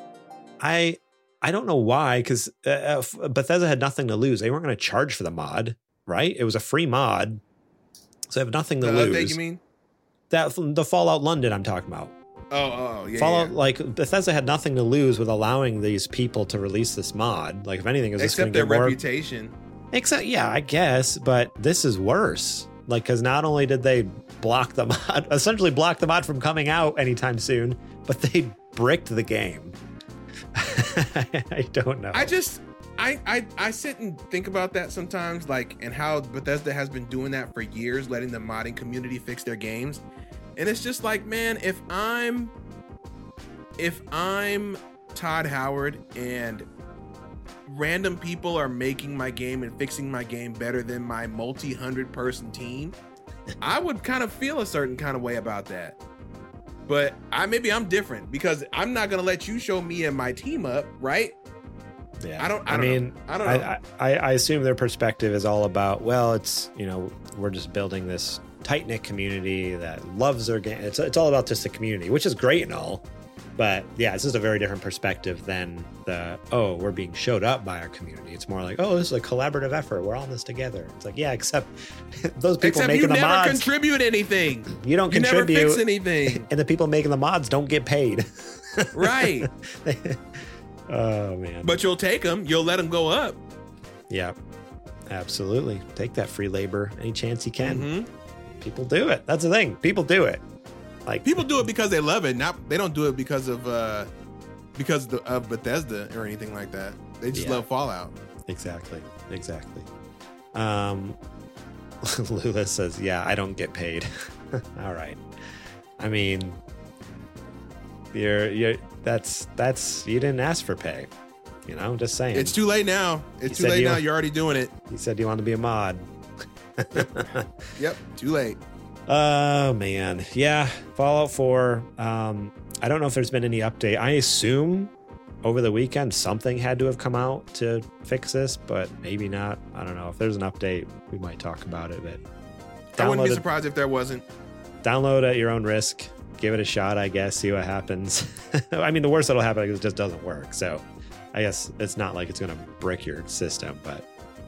I I don't know why, because uh, Bethesda had nothing to lose. They weren't going to charge for the mod, right? It was a free mod, so they have nothing to the lose. Update, you mean? That the Fallout London I'm talking about. Oh, oh, yeah. Fallout, yeah. like Bethesda had nothing to lose with allowing these people to release this mod. Like, if anything, is except this their get more reputation. Except, yeah, I guess, but this is worse. Like, because not only did they block the mod, essentially block the mod from coming out anytime soon, but they bricked the game. I don't know. I just, I, I, I sit and think about that sometimes, like, and how Bethesda has been doing that for years, letting the modding community fix their games. And it's just like, man, if I'm, if I'm Todd Howard and random people are making my game and fixing my game better than my multi-hundred person team, I would kind of feel a certain kind of way about that. But I maybe I'm different because I'm not going to let you show me and my team up, right? Yeah. I don't I, I don't mean, know. I don't know. I, I, I assume their perspective is all about, well, it's, you know, we're just building this tight knit community that loves their game. It's it's all about just the community, which is great and all. But yeah, this is a very different perspective than the, oh, we're being showed up by our community. It's more like, oh, this is a collaborative effort. We're all in this together. It's like, yeah, except those people except making you the never mods contribute anything. You don't you contribute. never fix anything. And the people making the mods don't get paid. Right. Oh, man. But you'll take them. You'll let them go up. Yeah, absolutely. Take that free labor any chance you can. Mm-hmm. People do it. That's the thing. People do it. Like people do it because they love it. Not they don't do it because of uh because of, the, of Bethesda or anything like that. They just yeah. love Fallout. Exactly. Exactly. Um, Lula says, "Yeah, I don't get paid." All right. I mean, you're you're that's that's you didn't ask for pay. You know, just saying. It's too late now. It's you too late you, now. You're already doing it. You said you wanted to be a mod. Yep. Too late. Oh, man. Yeah. Fallout four. Um, I don't know if there's been any update. I assume over the weekend something had to have come out to fix this, but maybe not. I don't know. If there's an update, we might talk about it. But I wouldn't be surprised if there wasn't. Download at your own risk. Give it a shot, I guess. See what happens. I mean, the worst that'll happen is it just doesn't work. So I guess it's not like it's going to brick your system, but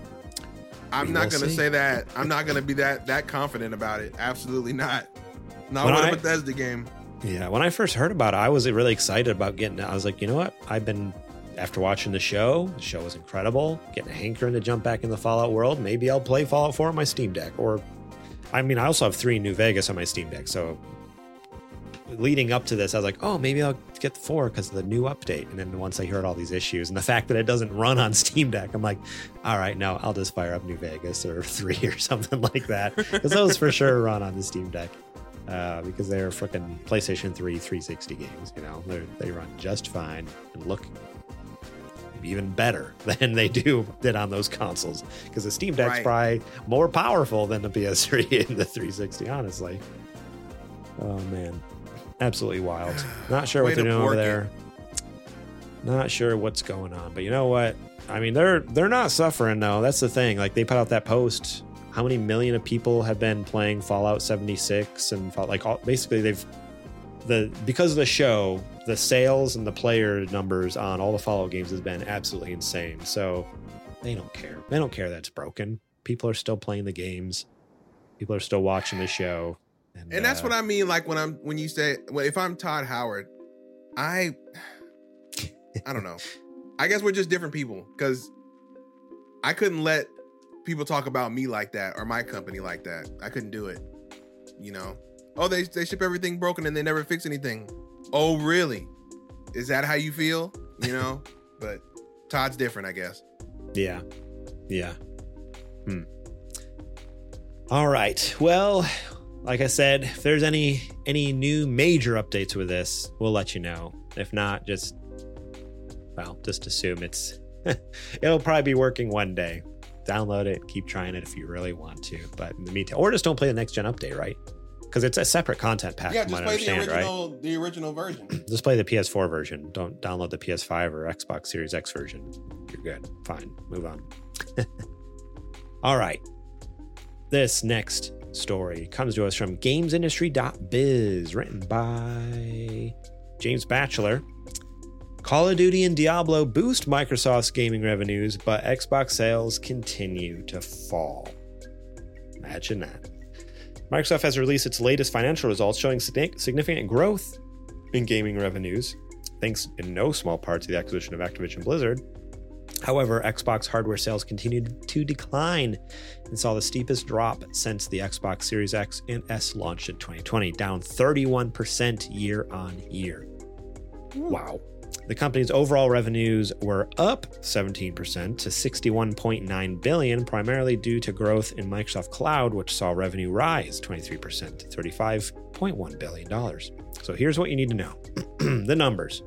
I'm not going to say that. I'm not going to be that that confident about it. Absolutely not. Not with a Bethesda game. Yeah, when I first heard about it, I was really excited about getting it. I was like, you know what? I've been, after watching the show, the show was incredible. Getting a hankering to jump back in the Fallout world. Maybe I'll play Fallout four on my Steam Deck. Or, I mean, I also have three New Vegas on my Steam Deck. So leading up to this, I was like, oh, maybe I'll get the four because of the new update. And then once I heard all these issues and the fact that it doesn't run on Steam Deck, I'm like, all right, no, I'll just fire up New Vegas or three or something like that. Because those for sure run on the Steam Deck uh, because they're freaking PlayStation three three sixty games. You know, they they run just fine and look even better than they do did on those consoles. Because the Steam Deck's right. probably more powerful than the P S three and the three sixty, honestly. Oh, man. Absolutely wild. Not sure what they're doing over there. Not sure what's going on, but you know what? I mean, they're they're not suffering though. That's the thing. Like they put out that post. How many million of people have been playing Fallout seventy-six and like all, basically they've the because of the show, the sales and the player numbers on all the Fallout games has been absolutely insane. So they don't care. They don't care that it's broken. People are still playing the games. People are still watching the show. And, and that's uh, what I mean. Like when I'm, when you say, well, if I'm Todd Howard, I, I don't know. I guess we're just different people because I couldn't let people talk about me like that or my company like that. I couldn't do it. You know, oh, they, they ship everything broken and they never fix anything. Oh, really? Is that how you feel? You know, but Todd's different, I guess. Yeah. Yeah. Hmm. All right. Well, like I said, if there's any any new major updates with this, we'll let you know. If not, just, well, just assume it's, it'll probably be working one day. Download it, keep trying it if you really want to. But in the meantime, or just don't play the next gen update, right? Because it's a separate content pack. Yeah, just play the original, right? the original version. Just play the P S four version. Don't download the P S five or Xbox Series X version. You're good. Fine. Move on. All right. This next story comes to us from games industry dot biz, written by James Batchelor. Call of Duty and Diablo boost Microsoft's gaming revenues, but Xbox sales continue to fall. Imagine that. Microsoft has released its latest financial results showing significant growth in gaming revenues, thanks in no small part to the acquisition of Activision Blizzard. However, Xbox hardware sales continued to decline and saw the steepest drop since the Xbox Series X and S launched in twenty twenty, down thirty-one percent year on year. Wow. The company's overall revenues were up seventeen percent to sixty-one point nine billion dollars, primarily due to growth in Microsoft Cloud, which saw revenue rise twenty-three percent to thirty-five point one billion dollars. So here's what you need to know. The numbers.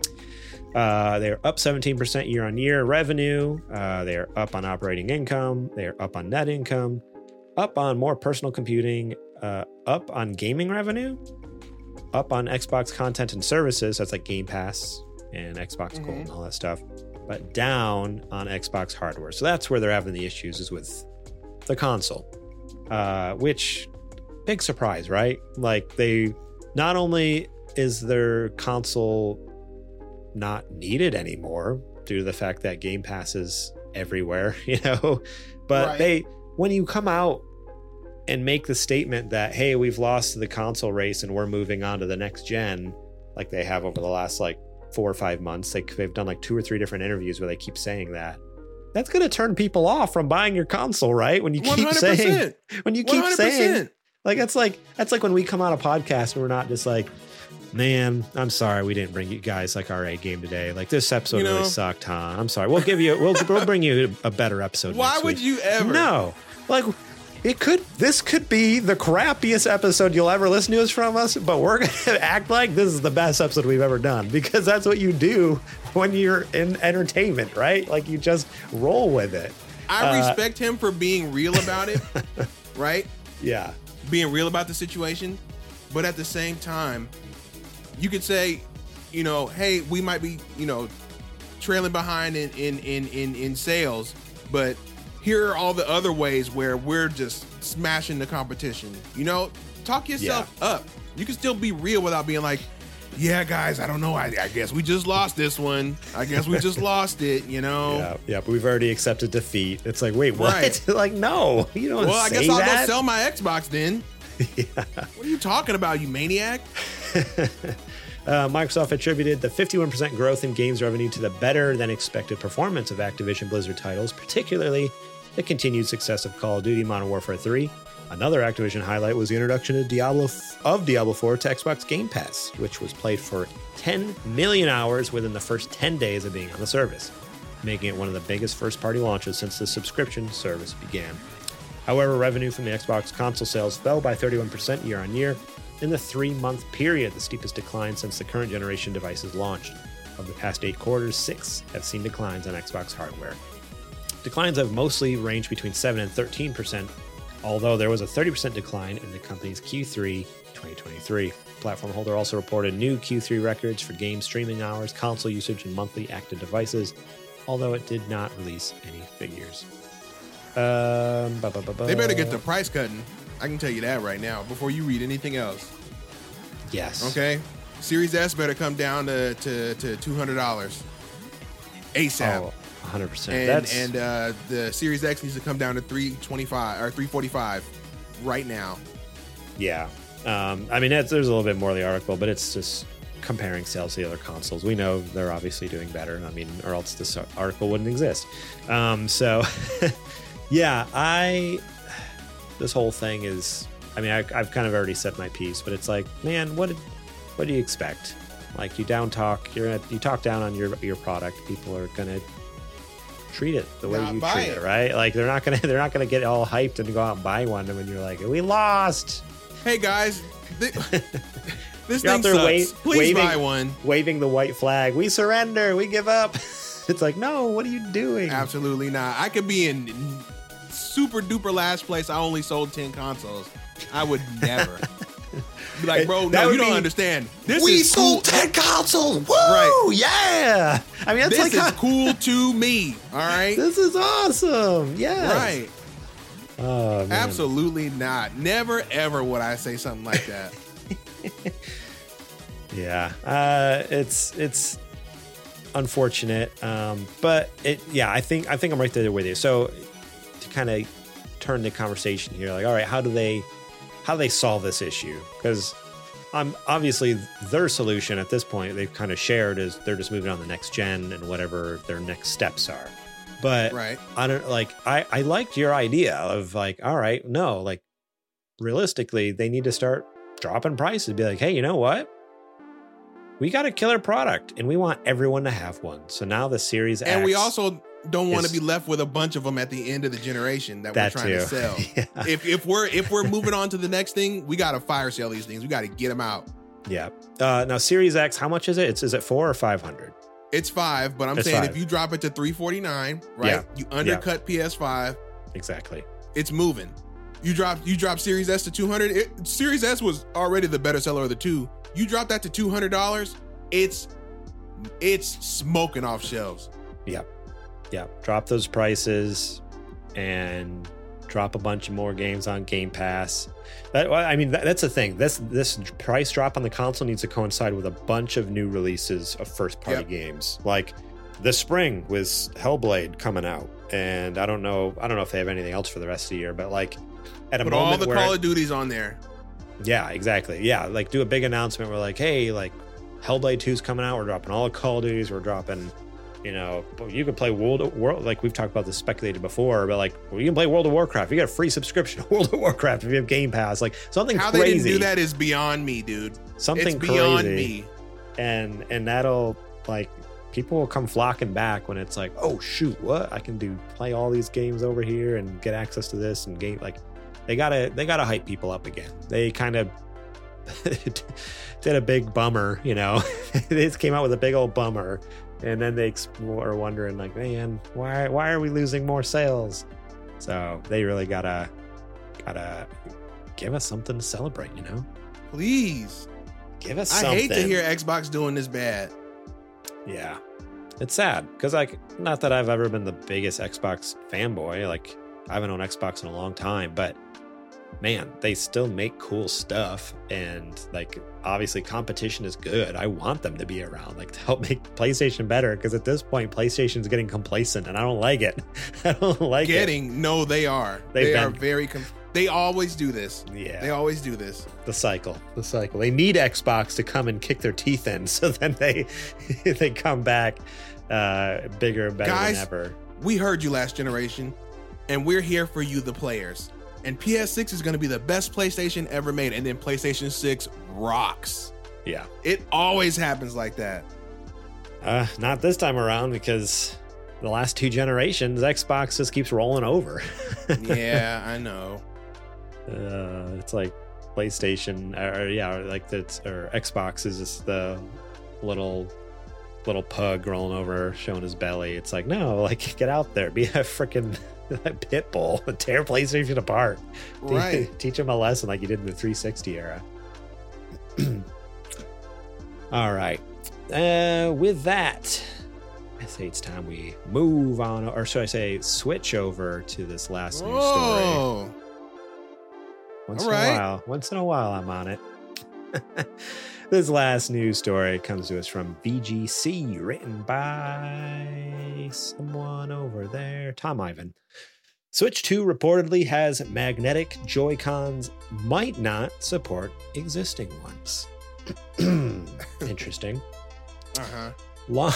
Uh, they're up seventeen percent year on year revenue. Uh, they're up on operating income. They're up on net income, up on more personal computing, uh, up on gaming revenue, up on Xbox content and services. That's like Game Pass and Xbox mm-hmm. Gold and all that stuff, but down on Xbox hardware. So that's where they're having the issues, is with the console, uh, which big surprise, right? Like they, not only is their console not needed anymore due to the fact that Game Pass is everywhere, you know, but right. they, when you come out and make the statement that, hey, we've lost the console race and we're moving on to the next gen, like they have over the last like four or five months, they, they've done like two or three different interviews where they keep saying that. That's going to turn people off from buying your console, right? When you keep one hundred percent saying, when you keep one hundred percent saying, like, that's like, that's like when we come on a podcast and we're not just like, man, I'm sorry we didn't bring you guys like our A game today. Like this episode you know, really sucked, huh? I'm sorry. We'll give you, we'll, we'll bring you a better episode. Why next would week. you ever? No, like it could, this could be the crappiest episode you'll ever listen to us from us, but we're going to act like this is the best episode we've ever done because that's what you do when you're in entertainment, right? Like you just roll with it. I uh, respect him for being real about it, right? Yeah. Being real about the situation. But at the same time, you could say, you know, hey, we might be, you know, trailing behind in, in, in, in, in sales, but here are all the other ways where we're just smashing the competition. You know, talk yourself yeah. up. You can still be real without being like, yeah, guys, I don't know. I, I guess we just lost this one. I guess we just lost it, you know? Yeah, yeah, but we've already accepted defeat. It's like, wait, what? Right. Like, no, you don't well, say I guess I'll that. go sell my Xbox then. Yeah. What are you talking about, you maniac? Uh, Microsoft attributed the fifty-one percent growth in games revenue to the better than expected performance of Activision Blizzard titles, particularly the continued success of Call of Duty Modern Warfare three. Another Activision highlight was the introduction of Diablo of Diablo four to Xbox Game Pass, which was played for ten million hours within the first ten days of being on the service, making it one of the biggest first-party launches since the subscription service began. However, revenue from the Xbox console sales fell by thirty-one percent year-on-year in the three-month period, the steepest decline since the current generation devices launched. Of the past eight quarters, six have seen declines on Xbox hardware. Declines have mostly ranged between seven and thirteen percent, although there was a thirty percent decline in the company's Q three twenty twenty-three. Platform Holder also reported new Q three records for game streaming hours, console usage, and monthly active devices, although it did not release any figures. Um, ba, ba, ba, ba. They better get the price cutting. I can tell you that right now before you read anything else. Yes. Okay. Series S better come down to to, to two hundred dollars ASAP. Oh, one hundred percent. And, That's... and uh, the Series X needs to come down to three twenty-five or three forty-five right now. Yeah. Um, I mean, that's, there's a little bit more of the article, but it's just comparing sales to the other consoles. We know they're obviously doing better. I mean, or else this article wouldn't exist. Um, so, yeah, I... This whole thing is, I mean, I, I've kind of already said my piece, but it's like, man, what did, what do you expect? Like you down talk, you're gonna, you talk down on your your product, people are gonna treat it the way not you treat it. it, right? Like they're not gonna they're not gonna get all hyped and go out and buy one, and when you're like, we lost. Hey guys, th- this you're thing out there sucks. Wa- Please waving, buy one. Waving the white flag, we surrender, we give up. It's like, no, what are you doing? Absolutely not. I could be in super duper last place. I only sold ten consoles. I would never be like, bro, no, you don't be, understand. This we is sold cool. ten consoles. Woo! Right. Yeah. I mean, that's this like is how, cool to me. All right. This is awesome. Yeah. Right. Oh, man. Absolutely not. Never ever would I say something like that. Yeah. Uh, it's it's unfortunate, um, but it. Yeah, I think I think I'm right there with you. So to kind of turn the conversation here, like, all right, how do they how do they solve this issue? Because um, obviously their solution at this point they've kind of shared is they're just moving on the next gen and whatever their next steps are. But right. I don't like I, I liked your idea of like, all right, no, like realistically, they need to start dropping prices, be like, hey, you know what? We got a killer product and we want everyone to have one. So now the Series X. And we also don't want is, to be left with a bunch of them at the end of the generation that, that we're trying too. to sell. Yeah. If if we're if we're moving on to the next thing, we got to fire sale these things. We got to get them out. Yeah. Uh, now Series X, how much is it? It's is it four or five hundred? It's five, but I'm it's saying five. if you drop it to three forty-nine, right? Yeah. You undercut yeah. P S five. Exactly. It's moving. You drop you drop Series S to two hundred. It, Series S was already the better seller of the two. You drop that to two hundred dollars. It's it's smoking off shelves. Yeah. Yeah. Drop those prices and drop a bunch of more games on Game Pass. That, I mean, that, that's the thing. This this price drop on the console needs to coincide with a bunch of new releases of first-party yep. games. Like this spring with Hellblade coming out, and I don't know, I don't know if they have anything else for the rest of the year, but like at a Put moment all the where, Call of Duties on there. Yeah, exactly. Yeah, like do a big announcement where like, hey, like Hellblade two is coming out. We're dropping all the Call of Duties. We're dropping. You know, you could play World of World, like we've talked about this speculated before, but like, well, you can play World of Warcraft. You get a free subscription to World of Warcraft if you have Game Pass. Like something How crazy. How they didn't do that is beyond me, dude. Something it's crazy. beyond me. And and that'll like people will come flocking back when it's like, oh shoot, what I can do? Play all these games over here and get access to this and game. Like they gotta they gotta hype people up again. They kind of did a big bummer, you know. They just came out with a big old bummer. And then they are wondering, like, man, why why are we losing more sales? So they really gotta gotta give us something to celebrate, you know? Please. Give us I something. hate to hear Xbox doing this bad. Yeah. It's sad. Because, like, not that I've ever been the biggest Xbox fanboy. Like, I haven't owned Xbox in a long time. But, man, they still make cool stuff. And, like, obviously competition is good. I want them to be around, like, to help make PlayStation better. Because at this point, PlayStation's getting complacent. And I don't like it. I don't like getting, it. Getting, no, they are. They've they been, are very... Com- They always do this. Yeah. They always do this. The cycle. The cycle. They need Xbox to come and kick their teeth in, so then they they come back uh, bigger and better Guys, than ever. We heard you last generation, and we're here for you, the players. And P S six is going to be the best PlayStation ever made, and then PlayStation six rocks. Yeah. It always happens like that. Uh, not this time around, because the last two generations, Xbox just keeps rolling over. Yeah, I know. Uh, it's like PlayStation, or yeah, or like that's or Xbox is just the little little pug rolling over, showing his belly. It's like, no, like get out there, be a freaking pit bull, tear PlayStation apart, right? Teach them a lesson like you did in the three sixty era. All right, uh, with that, I say it's time we move on, or should I say, switch over to this last news Whoa. story. Once All in right. a while, once in a while, I'm on it. This last news story comes to us from V G C, written by someone over there, Tom Ivan. Switch two reportedly has magnetic Joy-Cons, might not support existing ones. Interesting. Uh-huh. Long,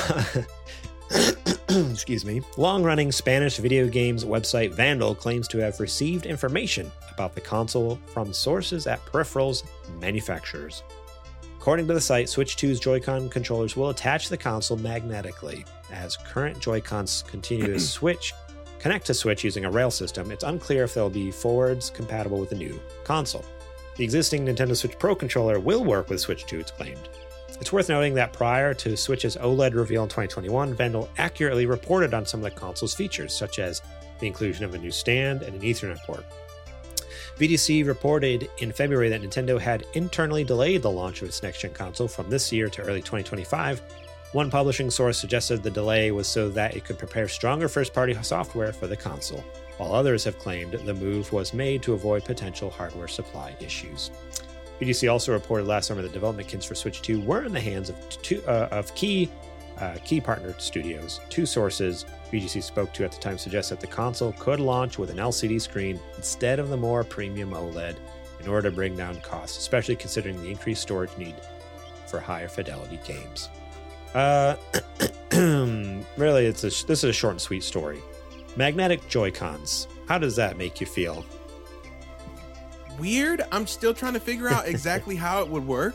excuse me. Long-running Spanish video games website Vandal claims to have received information about the console from sources at peripherals manufacturers. According to the site, Switch two's Joy-Con controllers will attach the console magnetically. As current Joy-Cons continue to switch, connect to Switch using a rail system, it's unclear if they'll be forwards compatible with the new console. The existing Nintendo Switch Pro controller will work with Switch two, it's claimed. It's worth noting that prior to Switch's OLED reveal in twenty twenty-one, Vandal accurately reported on some of the console's features, such as the inclusion of a new stand and an Ethernet port. V G C reported in February that Nintendo had internally delayed the launch of its next-gen console from this year to early twenty twenty-five. One publishing source suggested the delay was so that it could prepare stronger first-party software for the console, while others have claimed the move was made to avoid potential hardware supply issues. V G C also reported last summer that development kits for Switch two were in the hands of two uh, of key uh, key partner studios. Two sources V G C spoke to at the time suggest that the console could launch with an L C D screen instead of the more premium OLED in order to bring down costs, especially considering the increased storage need for higher fidelity games. Uh, really, it's a, this is a short and sweet story. Magnetic Joy-Cons. How does that make you feel? Weird. I'm still trying to figure out exactly how it would work.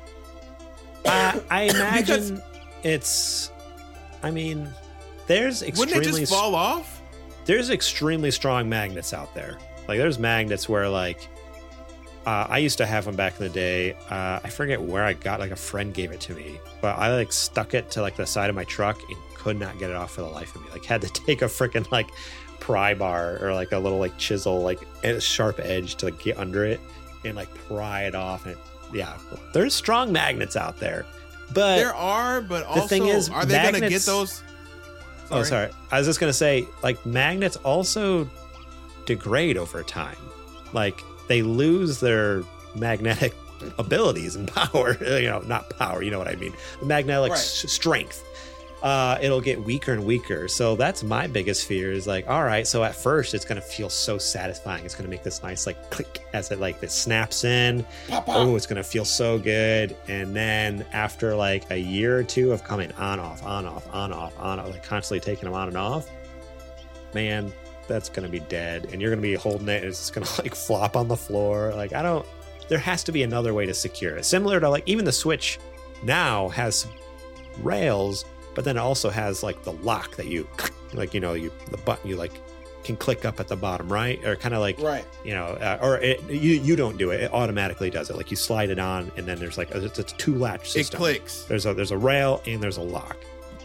Uh, I imagine Because- it's. I mean, there's extremely. Wouldn't it just fall off? There's extremely strong magnets out there. Like there's magnets where like. Uh, I used to have one back in the day. Uh, I forget where I got. Like a friend gave it to me, but I like stuck it to like the side of my truck and could not get it off for the life of me. Like had to take a freaking like pry bar or like a little like chisel like a sharp edge to like get under it and like pry it off. And it, yeah, there's strong magnets out there, but There are, but also, the thing is, are they going to get magnets- those? oh sorry, I was just gonna say like magnets also degrade over time. Like they lose their magnetic abilities and power, you know, not power, you know what I mean? The magnetic right. s- strength. Uh, it'll get weaker and weaker. So that's my biggest fear is like, all right, so at first it's going to feel so satisfying. It's going to make this nice like click as it like it snaps in. Pop, pop. Oh, it's going to feel so good. And then after like a year or two of coming on, off, on, off, on, off, on, off, like constantly taking them on and off, man, that's going to be dead. And you're going to be holding it and it's going to like flop on the floor. Like, I don't, there has to be another way to secure it. Similar to like even the Switch now has rails, but then it also has like the lock that you like, you know, you the button you like can click up at the bottom, right? Or kind of like, right. you know, uh, or it, you you don't do it. It automatically does it. Like you slide it on and then there's like a, it's a two latch system. It clicks. There's a there's a rail and there's a lock.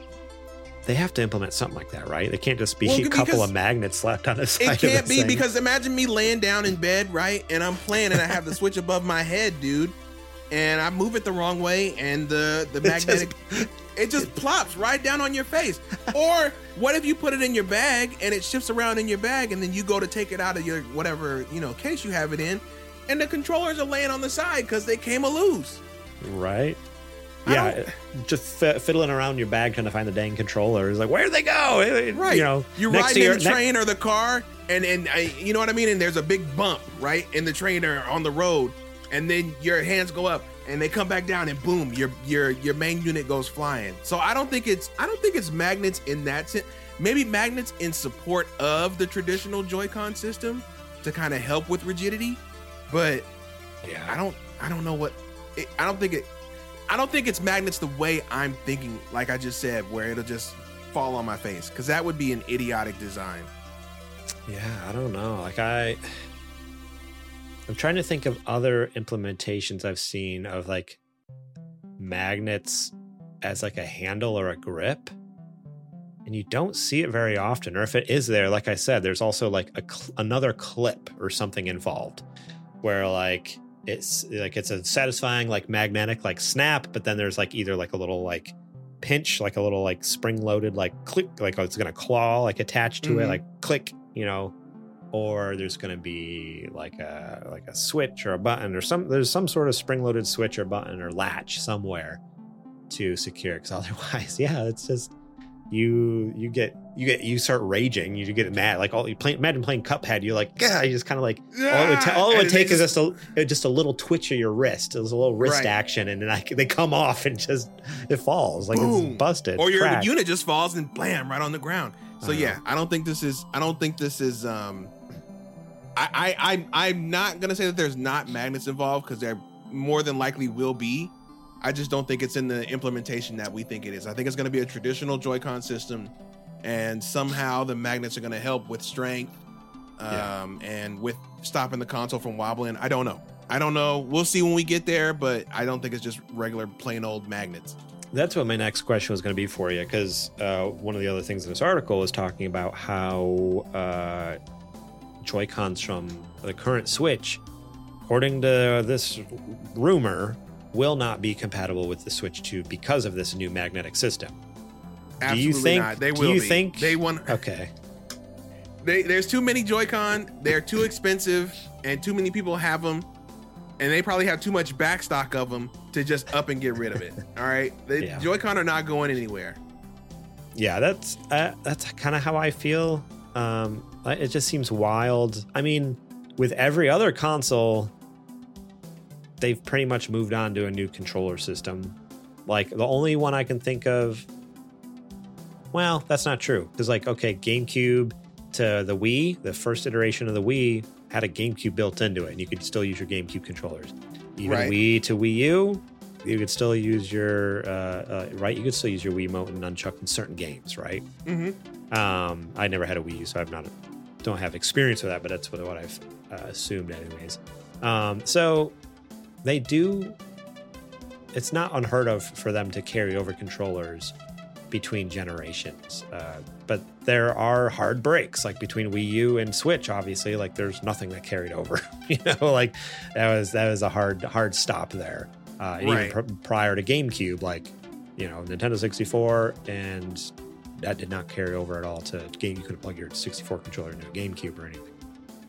They have to implement something like that, right? They can't just be well, a couple of magnets slapped on the side. It can't of be thing. Because imagine me laying down in bed, right? And I'm playing and I have the Switch above my head, dude. And I move it the wrong way and the, the magnetic, it just, it just plops right down on your face. Or what if you put it in your bag and it shifts around in your bag and then you go to take it out of your whatever, you know, case you have it in and the controllers are laying on the side because they came loose. Right. Yeah, just f- fiddling around your bag trying to find the dang controllers. Like, where'd they go? Right. You know, you're riding in the train ne- or the car, and and I, you know what I mean. And there's a big bump right in the train or on the road, and then your hands go up and they come back down, and boom, your your your main unit goes flying. So I don't think it's I don't think it's magnets in that sense. Maybe magnets in support of the traditional Joy-Con system to kind of help with rigidity, but yeah, I don't I don't know what it, I don't think it. I don't think it's magnets the way I'm thinking, like I just said, where it'll just fall on my face, because that would be an idiotic design. Yeah, I don't know. Like I, I'm trying to think of other implementations I've seen of like magnets as like a handle or a grip, and you don't see it very often. Or if it is there, like I said, there's also like a cl- another clip or something involved, where like. It's like it's a satisfying like magnetic like snap, but then there's like either like a little like pinch, like a little like spring loaded like click, like oh, it's gonna claw like attached to mm-hmm. it, like click, you know, or there's gonna be like a like a switch or a button or some there's some sort of spring loaded switch or button or latch somewhere to secure. Because otherwise, yeah, it's just you you get you get you start raging, you get mad, like all you play imagine playing Cuphead, you're like, yeah, you just kind of like all it would, ta- all it would take is just a just a little twitch of your wrist. It was a little wrist right. action, and then I, they come off and just it falls like Boom. It's busted, or your cracked. Unit just falls and blam right on the ground. So uh-huh. yeah, I don't think this is I don't think this is um I I, I I'm not gonna say that there's not magnets involved, because there more than likely will be. I just don't think it's in the implementation that we think it is. I think it's going to be a traditional Joy-Con system, and somehow the magnets are going to help with strength um, yeah. and with stopping the console from wobbling. I don't know. I don't know. We'll see when we get there, but I don't think it's just regular plain old magnets. That's what my next question was going to be for you, because uh, one of the other things in this article is talking about how uh, Joy-Cons from the current Switch, according to this rumor, will not be compatible with the Switch two because of this new magnetic system. Absolutely do you think, not. They will do you be. think they want? Okay. They, there's too many Joy-Con. They're too expensive, and too many people have them, and they probably have too much backstock of them to just up and get rid of it. All right, the yeah. Joy-Con are not going anywhere. Yeah, that's uh, that's kind of how I feel. Um, it just seems wild. I mean, with every other console, they've pretty much moved on to a new controller system. Like the only one I can think of, well, that's not true. Because like, okay, GameCube to the Wii, the first iteration of the Wii had a GameCube built into it, and you could still use your GameCube controllers. Even right. Wii to Wii U, you could still use your, uh, uh, right? You could still use your Wiimote and nunchuck in certain games, right? Mm-hmm. Um, I never had a Wii U, so I've not, don't have experience with that, but that's what, what I've uh, assumed anyways. Um, so they do, it's not unheard of for them to carry over controllers between generations. Uh, but there are hard breaks, like between Wii U and Switch, obviously, like there's nothing that carried over, you know, like that was, that was a hard, hard stop there. Uh, right. Even pr- prior to GameCube, like, you know, Nintendo sixty-four, and that did not carry over at all to game. You couldn't plug your sixty-four controller into a GameCube or anything.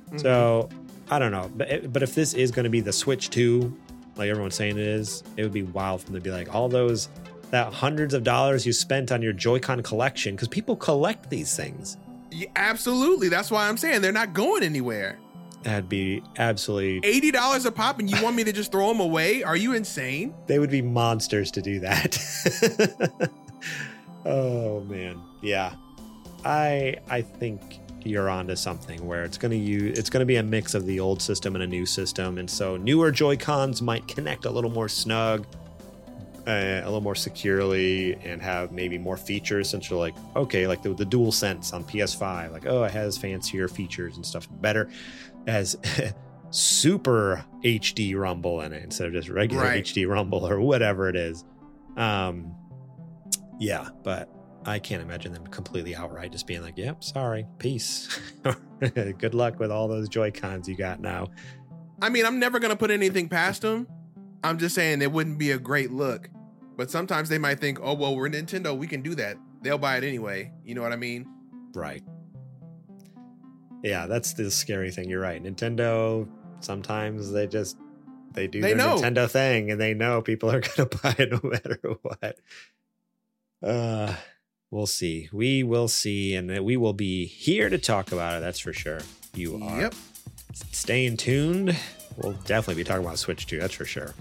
Mm-hmm. So I don't know. But, but if this is going to be the Switch two, like everyone's saying it is, it would be wild for them to be like, all those, that hundreds of dollars you spent on your Joy-Con collection, because people collect these things. Yeah, absolutely. That's why I'm saying they're not going anywhere. That'd be absolutely eighty dollars a pop, and you want me to just throw them away? Are you insane? They would be monsters to do that. Oh man, yeah. I I think you're onto something where it's gonna use it's gonna be a mix of the old system and a new system, and so newer Joy-Cons might connect a little more snug, uh, a little more securely, and have maybe more features. Since you're like, okay, like the, the DualSense on P S five, like oh, it has fancier features and stuff, better. It has super H D rumble in it instead of just regular right. H D rumble or whatever it is. Um, yeah, but I can't imagine them completely outright just being like, yep, sorry, peace. Good luck with all those Joy-Cons you got now. I mean, I'm never going to put anything past them. I'm just saying it wouldn't be a great look. But sometimes they might think, oh, well, we're Nintendo. We can do that. They'll buy it anyway. You know what I mean? Right. Yeah, that's the scary thing. You're right. Nintendo, sometimes they just, they do they their know. Nintendo thing, and they know people are going to buy it no matter what. Uh, we'll see. We will see, and we will be here to talk about it. That's for sure. You are. Yep. Staying tuned. We'll definitely be talking about Switch two. That's for sure.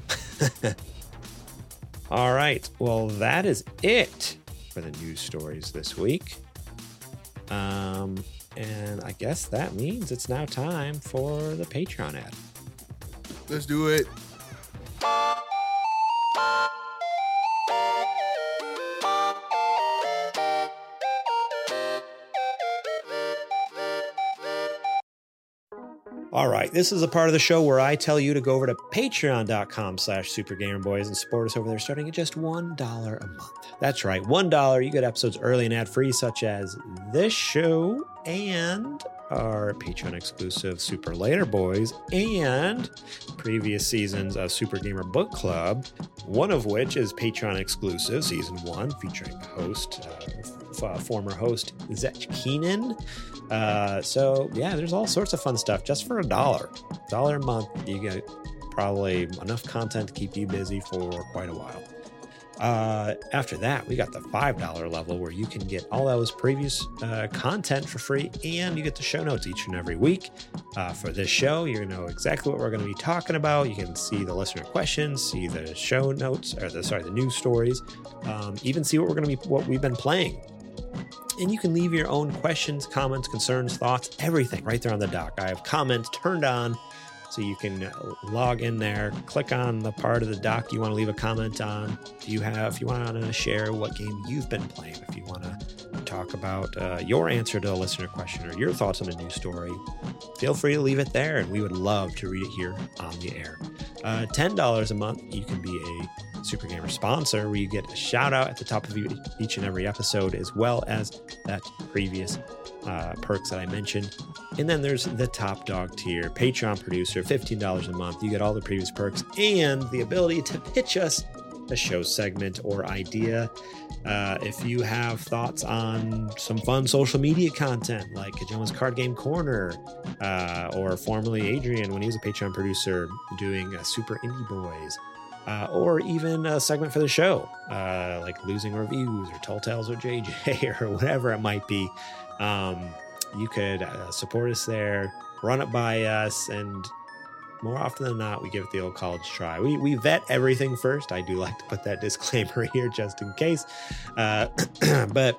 All right. Well, that is it for the news stories this week. Um, and I guess that means it's now time for the Patreon ad. Let's do it. All right, this is a part of the show where I tell you to go over to patreon.com slash supergamerboys and support us over there starting at just one dollar a month. That's right, one dollar. You get episodes early and ad-free, such as this show and our Patreon exclusive Super Later Boys and previous seasons of Super Gamer Book Club, one of which is Patreon exclusive, season one, featuring host, uh, f- former host Zetch Keenan. Uh, so yeah, there's all sorts of fun stuff just for a dollar, dollar a month. You get probably enough content to keep you busy for quite a while. Uh, after that, we got the five dollar level where you can get all those previous uh, content for free, and you get the show notes each and every week. Uh, for this show, you know exactly what we're going to be talking about. You can see the listener questions, see the show notes, or the sorry, the news stories, um, even see what we're going to be, what we've been playing. And you can leave your own questions, comments, concerns, thoughts, everything right there on the dock. I have comments turned on, so you can log in there, click on the part of the dock you want to leave a comment on. Do you have, if you want to share what game you've been playing, if you want to talk about uh, your answer to a listener question or your thoughts on a news story, feel free to leave it there, and we would love to read it here on the air. Uh, ten dollars a month, you can be a Super Gamer sponsor, where you get a shout out at the top of each and every episode, as well as that previous uh, perks that I mentioned. And then there's the top dog tier, Patreon producer, fifteen dollars a month. You get all the previous perks and the ability to pitch us a show segment or idea. Uh, if you have thoughts on some fun social media content like Kajoma's Card Game Corner, uh, or formerly Adrian when he was a Patreon producer doing uh, Super Indie Boys, Uh, or even a segment for the show, uh, like Losing Reviews or Tall Tales or J J or whatever it might be. Um, you could uh, support us there, run it by us, and more often than not, we give it the old college try. We we vet everything first. I do like to put that disclaimer here just in case. Uh, but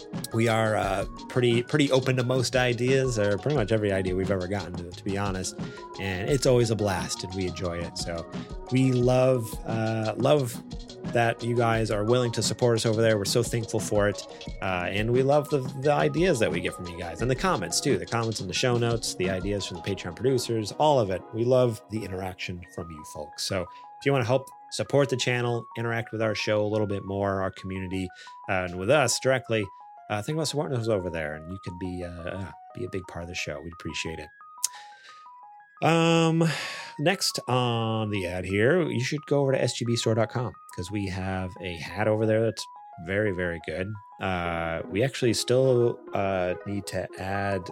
we are uh, pretty pretty open to most ideas, or pretty much every idea we've ever gotten to, to be honest. And it's always a blast, and we enjoy it. So we love uh, love that you guys are willing to support us over there. We're so thankful for it. Uh, and we love the, the ideas that we get from you guys, and the comments too, the comments in the show notes, the ideas from the Patreon producers, all of it. We love the interaction from you folks. So if you want to help support the channel, interact with our show a little bit more, our community, uh, and with us directly, uh, think about supporting us over there, and you can be, uh, be a big part of the show. We'd appreciate it. Um, next on the ad here, you should go over to S G B store dot com, because we have a hat over there that's very, very good. Uh, we actually still uh, need to add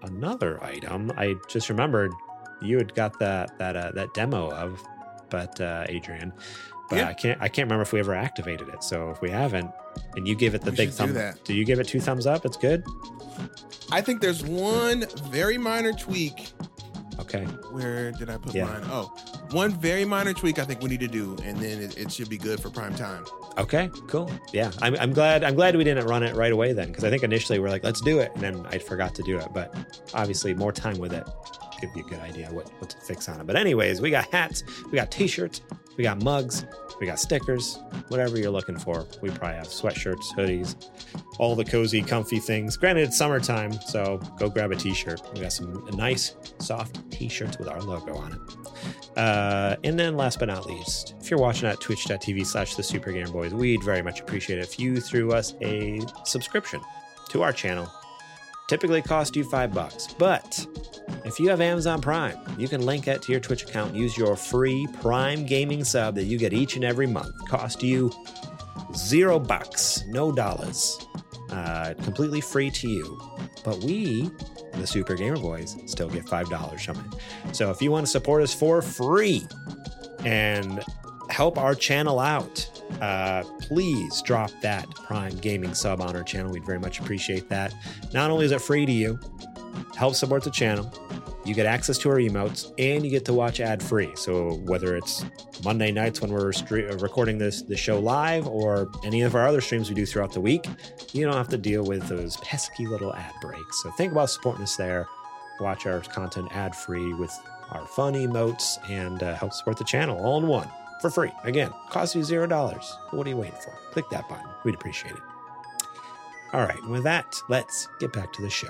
another item I just remembered you had got that that uh, that demo of, but uh, Adrian, but yeah. I can't I can't remember if we ever activated it. So if we haven't, and you give it the we big thumb, do, do you give it two thumbs up? It's good. I think there's one very minor tweak. Okay. Where did I put yeah. mine? Oh, one very minor tweak I think we need to do, and then it, it should be good for prime time. Okay, cool. Yeah, I'm, I'm glad I'm glad we didn't run it right away then, because I think initially we we're like, let's do it, and then I forgot to do it. But obviously, more time with it give you a good idea what, what to fix on it. But anyways, we got hats, we got t-shirts, we got mugs, we got stickers, whatever you're looking for. We probably have sweatshirts, hoodies, all the cozy, comfy things. Granted, it's summertime, so go grab a t-shirt. We got some nice, soft t-shirts with our logo on it. Uh, and then last but not least, if you're watching at twitch.tv slash the Super Gamer Boys, we'd very much appreciate it if you threw us a subscription to our channel. Typically cost you five bucks, but if you have Amazon Prime, you can link it to your Twitch account and use your free Prime Gaming sub that you get each and every month. Cost you zero bucks, no dollars. Uh, completely free to you. But we, the Super Gamer Boys, still get five dollars from it. So if you want to support us for free and help our channel out, uh, please drop that Prime Gaming sub on our channel. We'd very much appreciate that. Not only is it free to you, help support the channel, you get access to our emotes, and you get to watch ad-free. So whether it's Monday nights when we're stre- recording this the show live, or any of our other streams we do throughout the week, you don't have to deal with those pesky little ad breaks. So think about supporting us there. Watch our content ad-free with our fun emotes, and uh, help support the channel all in one for free. Again, costs you zero dollars. What are you waiting for? Click that button. We'd appreciate it. All right, and with that, let's get back to the show.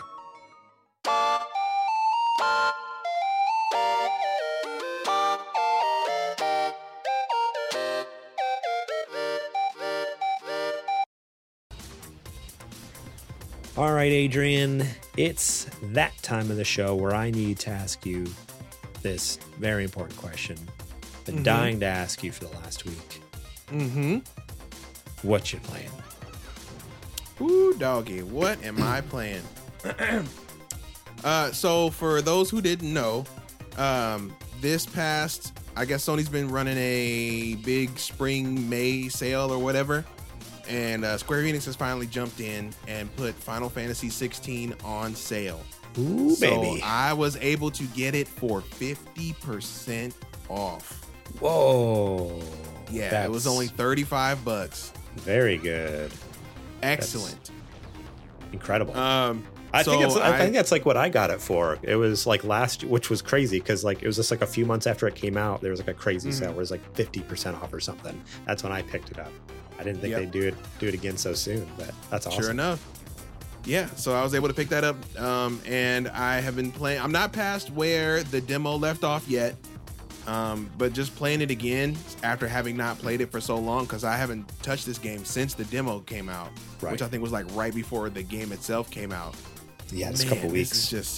All right, Adrian, it's that time of the show where I need to ask you this very important question. Been mm-hmm. dying to ask you for the last week. Mm-hmm. What you playing? Ooh, doggy, what am I playing? uh, so for those who didn't know, um, this past, I guess Sony's been running a big spring May sale or whatever. And uh, Square Enix has finally jumped in and put Final Fantasy sixteen on sale. Ooh, so baby. I was able to get it for fifty percent off. Whoa. Yeah, That's it was only thirty-five bucks. Very good. Excellent. That's incredible. Um, I so think it's, I, I think that's like what I got it for. It was like last, which was crazy because like it was just like a few months after it came out. There was like a crazy mm-hmm. sale where it was like fifty percent off or something. That's when I picked it up. I didn't think yep. they'd do it do it again so soon, but that's awesome. Sure enough. Yeah, so I was able to pick that up, um, and I have been playing. I'm not past where the demo left off yet, um, but just playing it again after having not played it for so long, because I haven't touched this game since the demo came out, right. which I think was like right before the game itself came out. Yeah, it's Man, a couple weeks. This is just...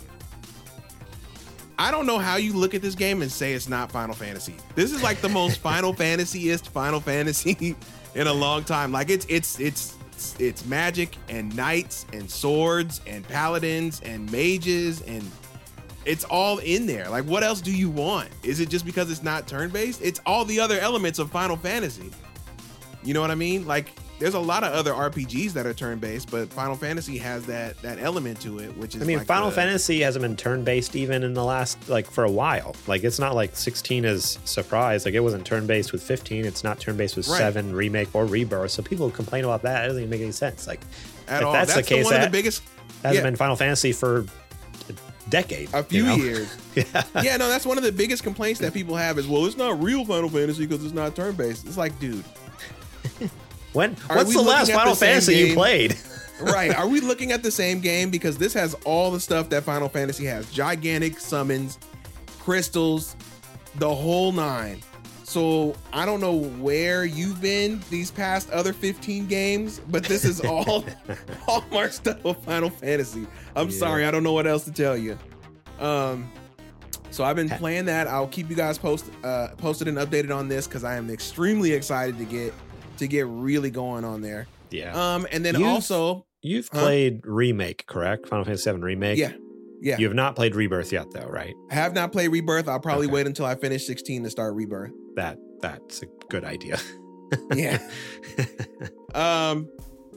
I don't know how you look at this game and say it's not Final Fantasy. This is like the most Final Fantasy-ist Final Fantasy in a long time. Like it's it's it's it's, it's magic and knights and swords and paladins and mages, and it's all in there. Like, what else do you want? Is it just because it's not turn-based? It's all the other elements of Final Fantasy. You know what I mean? Like, there's a lot of other R P Gs that are turn-based, but Final Fantasy has that that element to it, which is. I mean, like Final the, Fantasy hasn't been turn-based even in the last like for a while. Like, it's not like sixteen is surprise. Like, it wasn't turn-based with fifteen. It's not turn-based with right. seven remake or rebirth. So people complain about that. It doesn't even make any sense. Like, at if all. that's, That's the case, the one that of the biggest hasn't yeah. been Final Fantasy for a decade, a few you know? years. yeah. yeah, no, that's one of the biggest complaints that people have is, well, it's not real Final Fantasy because it's not turn-based. It's like, dude. When what's the last Final Fantasy you played? Right. Are we looking at the same game? Because this has all the stuff that Final Fantasy has. Gigantic summons, crystals, the whole nine. So I don't know where you've been these past other fifteen games, but this is all hallmark stuff of Final Fantasy. I'm yeah. sorry. I don't know what else to tell you. Um, so I've been playing that. I'll keep you guys post, uh, posted and updated on this because I am extremely excited to get to get really going on there. Yeah. Um, and then you've, also you've huh? played Remake, correct? Final Fantasy seven Remake. Yeah. Yeah. You have not played Rebirth yet, though, right? I have not played Rebirth. I'll probably Okay. wait until I finish sixteen to start Rebirth. That that's a good idea. Yeah. um.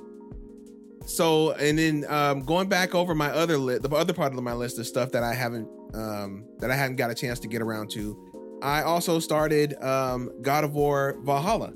So and then um, going back over my other list, the other part of my list of stuff that I haven't um, that I haven't got a chance to get around to. I also started um, God of War Valhalla.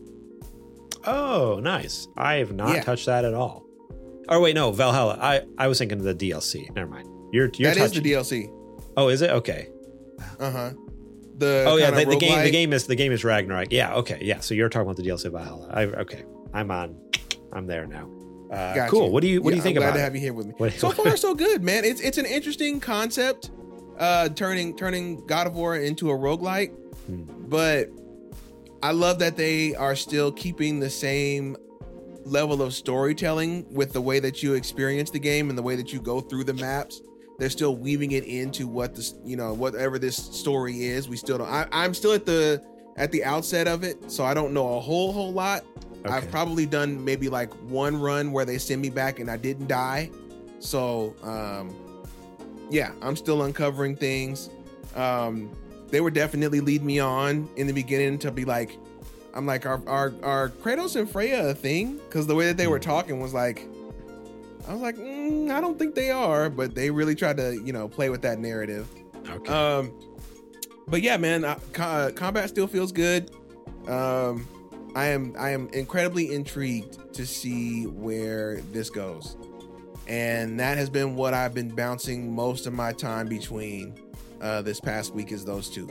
Oh, nice. I have not Yeah. touched that at all. Oh wait, no, Valhalla. I, I was thinking of the D L C. Never mind. You're you're That is touching. the D L C. Oh, is it? Okay. Uh huh. The Oh yeah, kinda the, the game the roguelike- game is the game is Ragnarok. Yeah, okay. Yeah, so you're talking about the D L C of Valhalla. I okay. I'm on. I'm there now. Uh, Got cool. you. What do you what Yeah, do you think I'm glad about to it? have you here with me. What- So far, so good, man. It's it's an interesting concept, uh, turning turning God of War into a roguelike, Hmm. but I love that they are still keeping the same level of storytelling with the way that you experience the game and the way that you go through the maps. They're still weaving it into what this, you know, whatever this story is. We still don't. I, I'm still at the at the outset of it, so I don't know a whole whole lot. I've Okay. probably done maybe like one run where they send me back and I didn't die. So, um, yeah, I'm still uncovering things. Um, they were definitely leading me on in the beginning to be like, I'm like, are, are, are Kratos and Freya a thing? Because the way that they were talking was like, I was like, mm, I don't think they are, but they really tried to, you know, play with that narrative. Okay. Um, but yeah, man, uh, co- uh, combat still feels good. Um, I am I am incredibly intrigued to see where this goes, and that has been what I've been bouncing most of my time between uh, this past week is those two.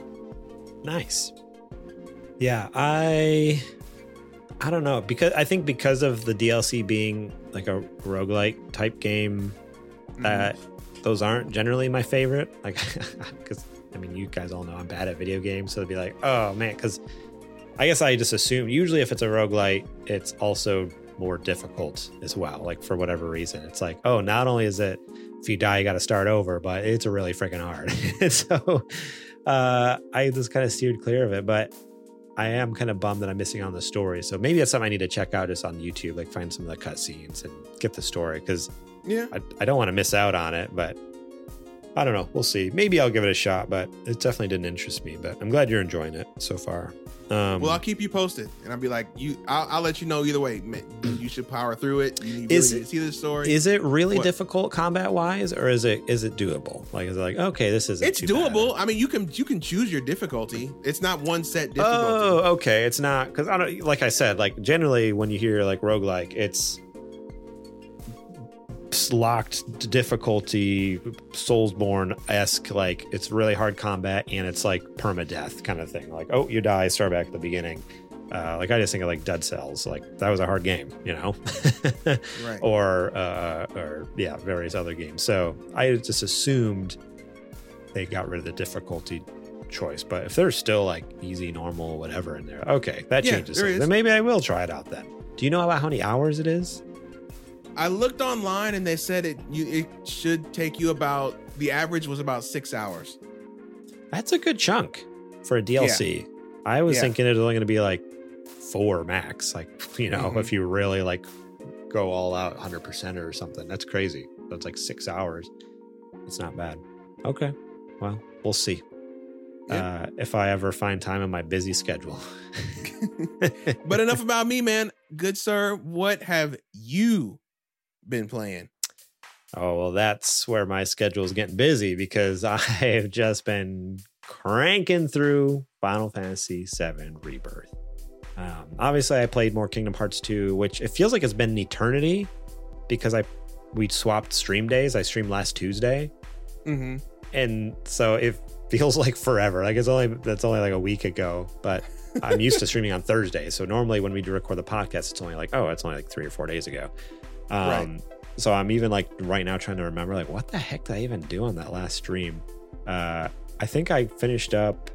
Nice. Yeah, I I don't know, because I think because of the D L C being like a roguelike type game, that those aren't generally my favorite. Like, because I mean, you guys all know I'm bad at video games, so it'd be like, oh man, because I guess I just assume usually if it's a roguelite, it's also more difficult as well. Like for whatever reason, it's like, oh, not only is it if you die, you got to start over, but it's really freaking hard. So uh, I just kind of steered clear of it, but I am kind of bummed that I'm missing on the story. So maybe that's something I need to check out just on YouTube, like find some of the cutscenes and get the story, because Yeah, I, I don't want to miss out on it, but I don't know. We'll see. Maybe I'll give it a shot, but it definitely didn't interest me. But I'm glad you're enjoying it so far. Um, well, I'll keep you posted, and I'll be like, you. I'll, I'll let you know either way. Man, you should power through it. You really Is need it- to see the story. is it really What? difficult combat wise, or is it is it doable? Like, is it like, okay, this isn't It's too bad? doable. I mean, you can you can choose your difficulty. It's not one set difficulty. Oh, okay. It's not, because I don't, like I said, like generally when you hear like roguelike, it's locked difficulty, Soulsborne-esque, like it's really hard combat and it's like permadeath kind of thing. Like, oh, you die, start back at the beginning. Uh, like I just think of like Dead Cells, like that was a hard game, you know, Right. or uh, or yeah, various other games. So I just assumed they got rid of the difficulty choice, but if there's still like easy, normal, whatever in there, okay, that Yeah, changes there things. is. Then maybe I will try it out then. Do you know about how many hours it is? I looked online and they said it you it should take you about the average was about six hours. That's a good chunk for a D L C. I was Yeah. thinking it was only going to be like four max, like, you know, Mhm. if you really like go all out one hundred percent or something. That's crazy. That's like six hours. It's not bad. Okay. Well, we'll see. Yeah. Uh, if I ever find time in my busy schedule. But enough about me, man. Good sir, what have you been playing? Oh, well, that's where my schedule is getting busy, because I've just been cranking through Final Fantasy seven Rebirth. Um, obviously, I played more Kingdom Hearts two, which it feels like it's been an eternity, because I we swapped stream days. I streamed last Tuesday, Mm-hmm. and so it feels like forever. Like it's only that's only like a week ago, but I'm used to streaming on Thursday. So normally when we do record the podcast, it's only like, oh, it's only like three or four days ago. Um, Right. So I'm even like right now trying to remember, like, what the heck did I even do on that last stream? Uh, I think I finished up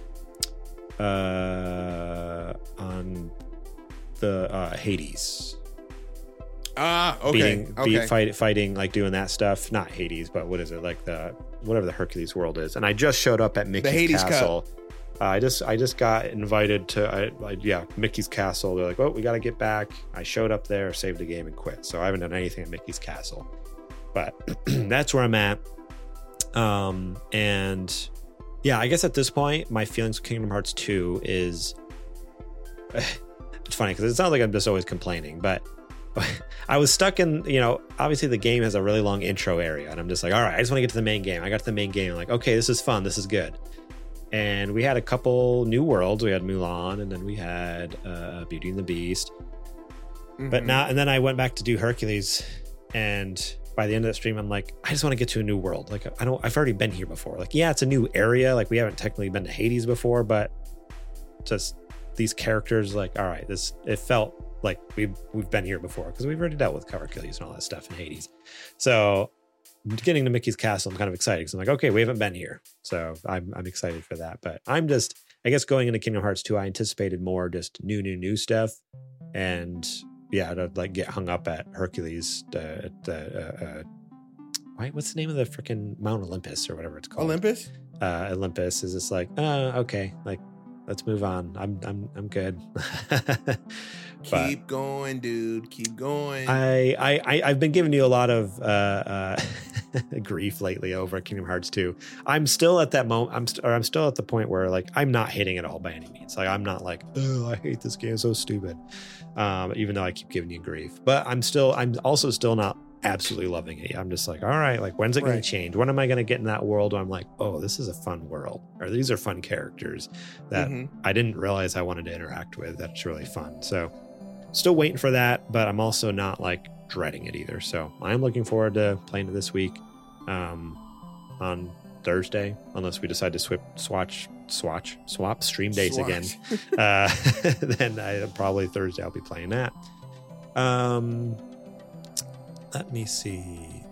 uh, on the uh, Hades. Ah, okay. Beating, okay. beat, fight, fighting, like doing that stuff. Not Hades, but what is it? Like the, whatever the Hercules world is. And I just showed up at Mickey's Hades Castle. Uh, I just I just got invited to I, I, yeah Mickey's Castle. They're like, oh, we got to get back. I showed up there, saved the game, and quit. So I haven't done anything at Mickey's Castle, but that's where I'm at. Um, and yeah, I guess at this point, my feelings with Kingdom Hearts two is it's funny because it sounds like I'm just always complaining, but I was stuck in, you know, obviously the game has a really long intro area, and I'm just like, all right, I just want to get to the main game. I got to the main game. I'm like, okay, this is fun. This is good. And we had a couple new worlds. We had Mulan, and then we had uh, Beauty and the Beast. Mm-hmm. But now, and then I went back to do Hercules, and by the end of the stream, I'm like, I just want to get to a new world. Like, I don't, I've already been here before. Like, yeah, it's a new area. Like, we haven't technically been to Hades before, but just these characters, like, all right, this, it felt like we've we've been here before because we've already dealt with Hercules and all that stuff in Hades. So getting to Mickey's castle, I'm kind of excited because I'm like, okay, we haven't been here, so I'm I'm excited for that. But I'm just, I guess going into Kingdom Hearts two, I anticipated more just new, new, new stuff, and yeah, to like get hung up at Hercules. Uh, the uh, uh, wait, what's the name of the freaking Mount Olympus or whatever it's called? Olympus. Uh, Olympus is just like, uh, okay, like. Let's move on. I'm I'm I'm good. Keep going, dude. Keep going. I I I've been giving you a lot of uh, uh, grief lately over Kingdom Hearts two. I'm still at that moment. I'm st- or I'm still at the point where like I'm not hating it all by any means. Like I'm not like, oh, I hate this game, it's so stupid. Um, even though I keep giving you grief, but I'm still I'm also still not absolutely loving it. I'm just like, all right, like when's it right. going to change? When am I going to get in that world where I'm like, oh, this is a fun world, or these are fun characters that mm-hmm. I didn't realize I wanted to interact with. That's really fun. So still waiting for that, but I'm also not like dreading it either. So I'm looking forward to playing it this week um, on Thursday, unless we decide to swip, swatch, swatch, swap stream days swatch. again. uh, then I, probably Thursday I'll be playing that. Um, Let me see.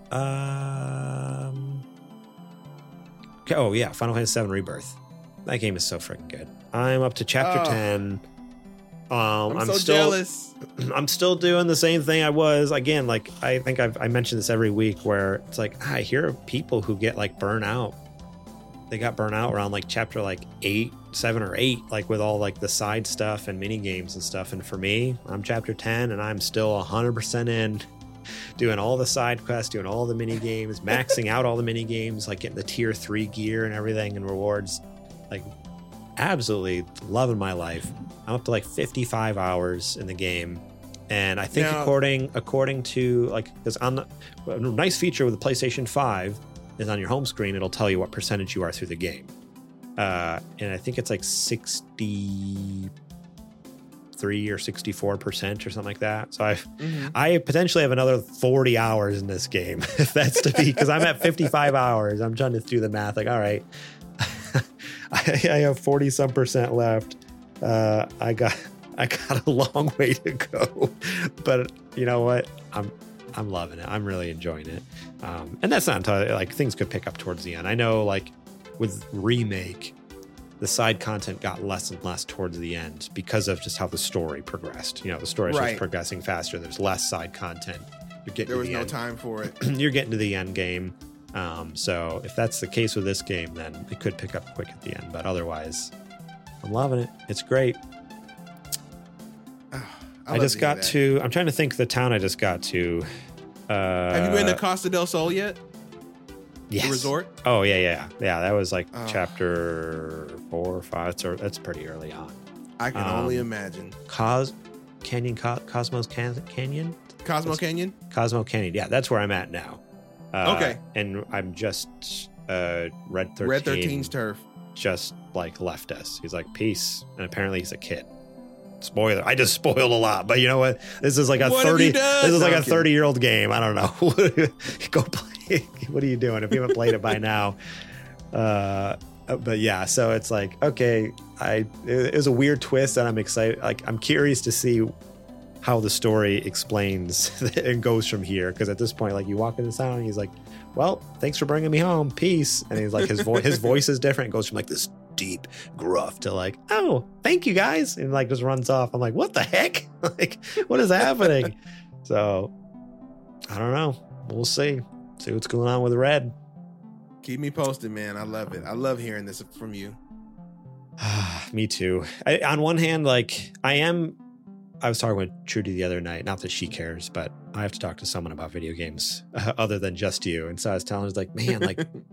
Um, okay, oh, yeah. Final Fantasy seven Rebirth. That game is so freaking good. I'm up to chapter oh, ten. Um, I'm, I'm so still, jealous. I'm still doing the same thing I was. Again, like, I think I've, I mentioned this every week where it's like, I hear of people who get, like, burnt out. They got burnt out around, like, chapter, like, eight, seven or eight, like, with all, like, the side stuff and mini games and stuff. And for me, I'm chapter ten, and I'm still one hundred percent in. Doing all the side quests, doing all the mini games, maxing out all the mini games, like getting the tier three gear and everything and rewards. Like, absolutely loving my life. I'm up to like fifty-five hours in the game, and I think now, according according to like, because on the a nice feature with the PlayStation five is on your home screen, it'll tell you what percentage you are through the game, uh, and I think it's like sixty. Three or sixty-four percent or something like that. So I mm-hmm. I potentially have another forty hours in this game, if that's to be, because I'm at fifty-five hours. I'm trying to do the math. Like, all right, I, I have forty some percent left. Uh, I got I got a long way to go, but you know what? I'm I'm loving it. I'm really enjoying it. Um, and that's not entirely like things could pick up towards the end. I know, like with Remake, the side content got less and less towards the end because of just how the story progressed. You know, the story is right. just progressing faster. There's less side content. You're getting there was to the no end. time for it. You're getting to the end game. Um, so if that's the case with this game, then it could pick up quick at the end. But otherwise, I'm loving it. It's great. Oh, I, I just got that. to, I'm trying to think the town I just got to. Uh, Have you been to Costa del Sol yet? Yes. The resort? Oh, yeah, yeah. Yeah, that was like oh. chapter four or five. It's, that's pretty early on. I can um, only imagine. Cos Canyon, Co- Cosmos Can- Canyon? Cosmo that's, Canyon? Cosmo Canyon. Yeah, that's where I'm at now. Uh, okay. And I'm just, uh, Red thirteen. Red thirteen's turf. Just like left us. He's like, peace. And apparently he's a kid. Spoiler. I just spoiled a lot, but you know what? This is like a what thirty. This is no, like I'm a thirty year old game. I don't know. Go play. What are you doing if you haven't played it by now? Uh, but yeah, so it's like, okay, I it, it was a weird twist, and I'm excited. Like, I'm curious to see how the story explains and goes from here. Because at this point, like, you walk into town, and he's like, "Well, thanks for bringing me home. Peace." And he's like, his voice, his voice is different. It goes from like this deep gruff to like, "Oh, thank you guys," and like just runs off. I'm like, what the heck? Like, what is happening? So I don't know. We'll see. See what's going on with Red. Keep me posted, man. I love it. I love hearing this from you. Me too. I, on one hand, like, I am. I was talking with Trudy the other night. Not that she cares, but I have to talk to someone about video games uh, other than just you. And so I was telling her, like, man, like,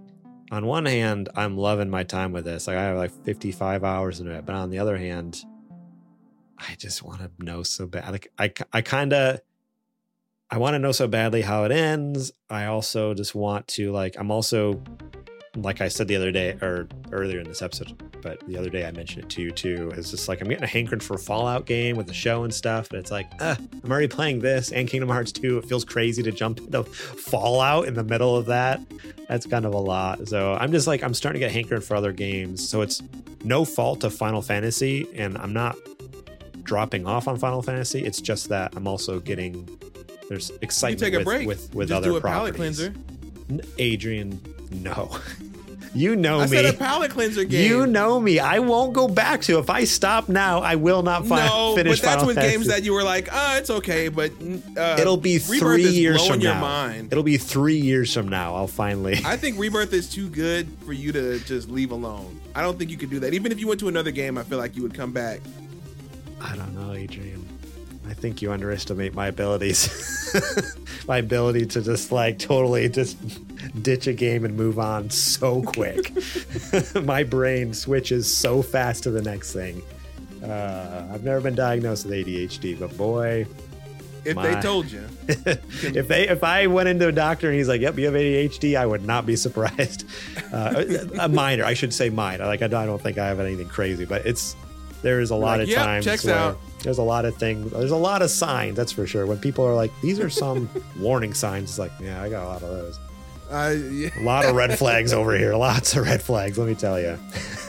on one hand, I'm loving my time with this. Like I have like fifty-five hours into it, but on the other hand, I just want to know so bad. Like I, I kind of, I want to know so badly how it ends. I also just want to like, I'm also, like I said the other day or earlier in this episode, but the other day I mentioned it to you too. It's just like I'm getting a hankering for a Fallout game with the show and stuff, but it's like, uh, I'm already playing this and Kingdom Hearts two. It feels crazy to jump into Fallout in the middle of that. That's kind of a lot. So I'm just like, I'm starting to get hankering for other games. So it's no fault of Final Fantasy, and I'm not dropping off on Final Fantasy. It's just that I'm also getting, there's excitement you take a with, break. with, with Just other do a properties. palate cleanser. Adrian, no. You know I me. said a palate cleanser game. You know me. I won't go back to. If I stop now, I will not fi- no, finish. but that's Final with Fantasy. games that you were like, oh, it's okay, but uh, it'll be Rebirth three is years blowing from your now. Mind. It'll be three years from now. I'll finally. I think Rebirth is too good for you to just leave alone. I don't think you could do that. Even if you went to another game, I feel like you would come back. I don't know, Adrian. I think you underestimate my abilities. My ability to just like totally just ditch a game and move on so quick. My brain switches so fast to the next thing. Uh, I've never been diagnosed with A D H D, but boy, if my... they told you, if they if I went into a doctor and he's like, "Yep, you have A D H D," I would not be surprised. Uh, a minor, I should say minor. Like I don't think I have anything crazy, but it's there is a lot like, of yep, times checks where out. There's a lot of things. There's a lot of signs, that's for sure. When people are like, "These are some warning signs," it's like, yeah, I got a lot of those. Uh, yeah. A lot of red flags over here. Lots of red flags, let me tell you.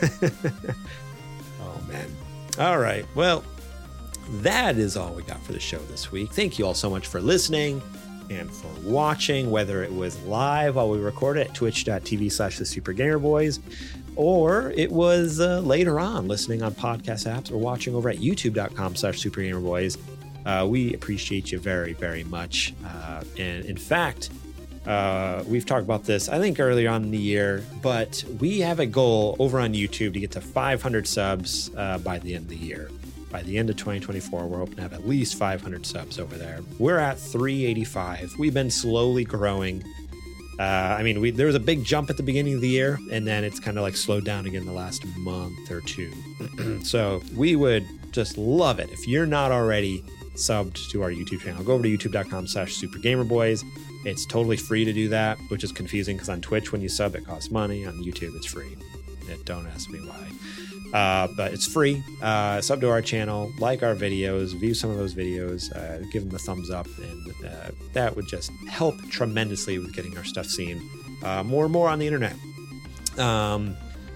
Oh, man. All right. Well, that is all we got for the show this week. Thank you all so much for listening and for watching, whether it was live while we recorded at twitch.tv slash the Super Gamer Boys, or it was uh, later on listening on podcast apps or watching over at youtube.com slash Super Gamer Boys. Uh, we appreciate you very, very much. Uh, and in fact, Uh, we've talked about this, I think, earlier on in the year, but we have a goal over on YouTube to get to five hundred subs uh, by the end of the year. By the end of twenty twenty-four, we're hoping to have at least five hundred subs over there. We're at three eighty-five. We've been slowly growing. Uh, I mean, we, there was a big jump at the beginning of the year, and then it's kind of like slowed down again the last month or two. So we would just love it if you're not already subbed to our YouTube channel. Go over to youtube.com slash Super Gamer Boys. It's totally free to do that, which is confusing because on Twitch, when you sub, it costs money. On YouTube, it's free. It, don't ask me why. Uh, but it's free. Uh, sub to our channel, like our videos, view some of those videos, uh, give them a thumbs up, and uh, that would just help tremendously with getting our stuff seen uh, more and more on the internet. Um,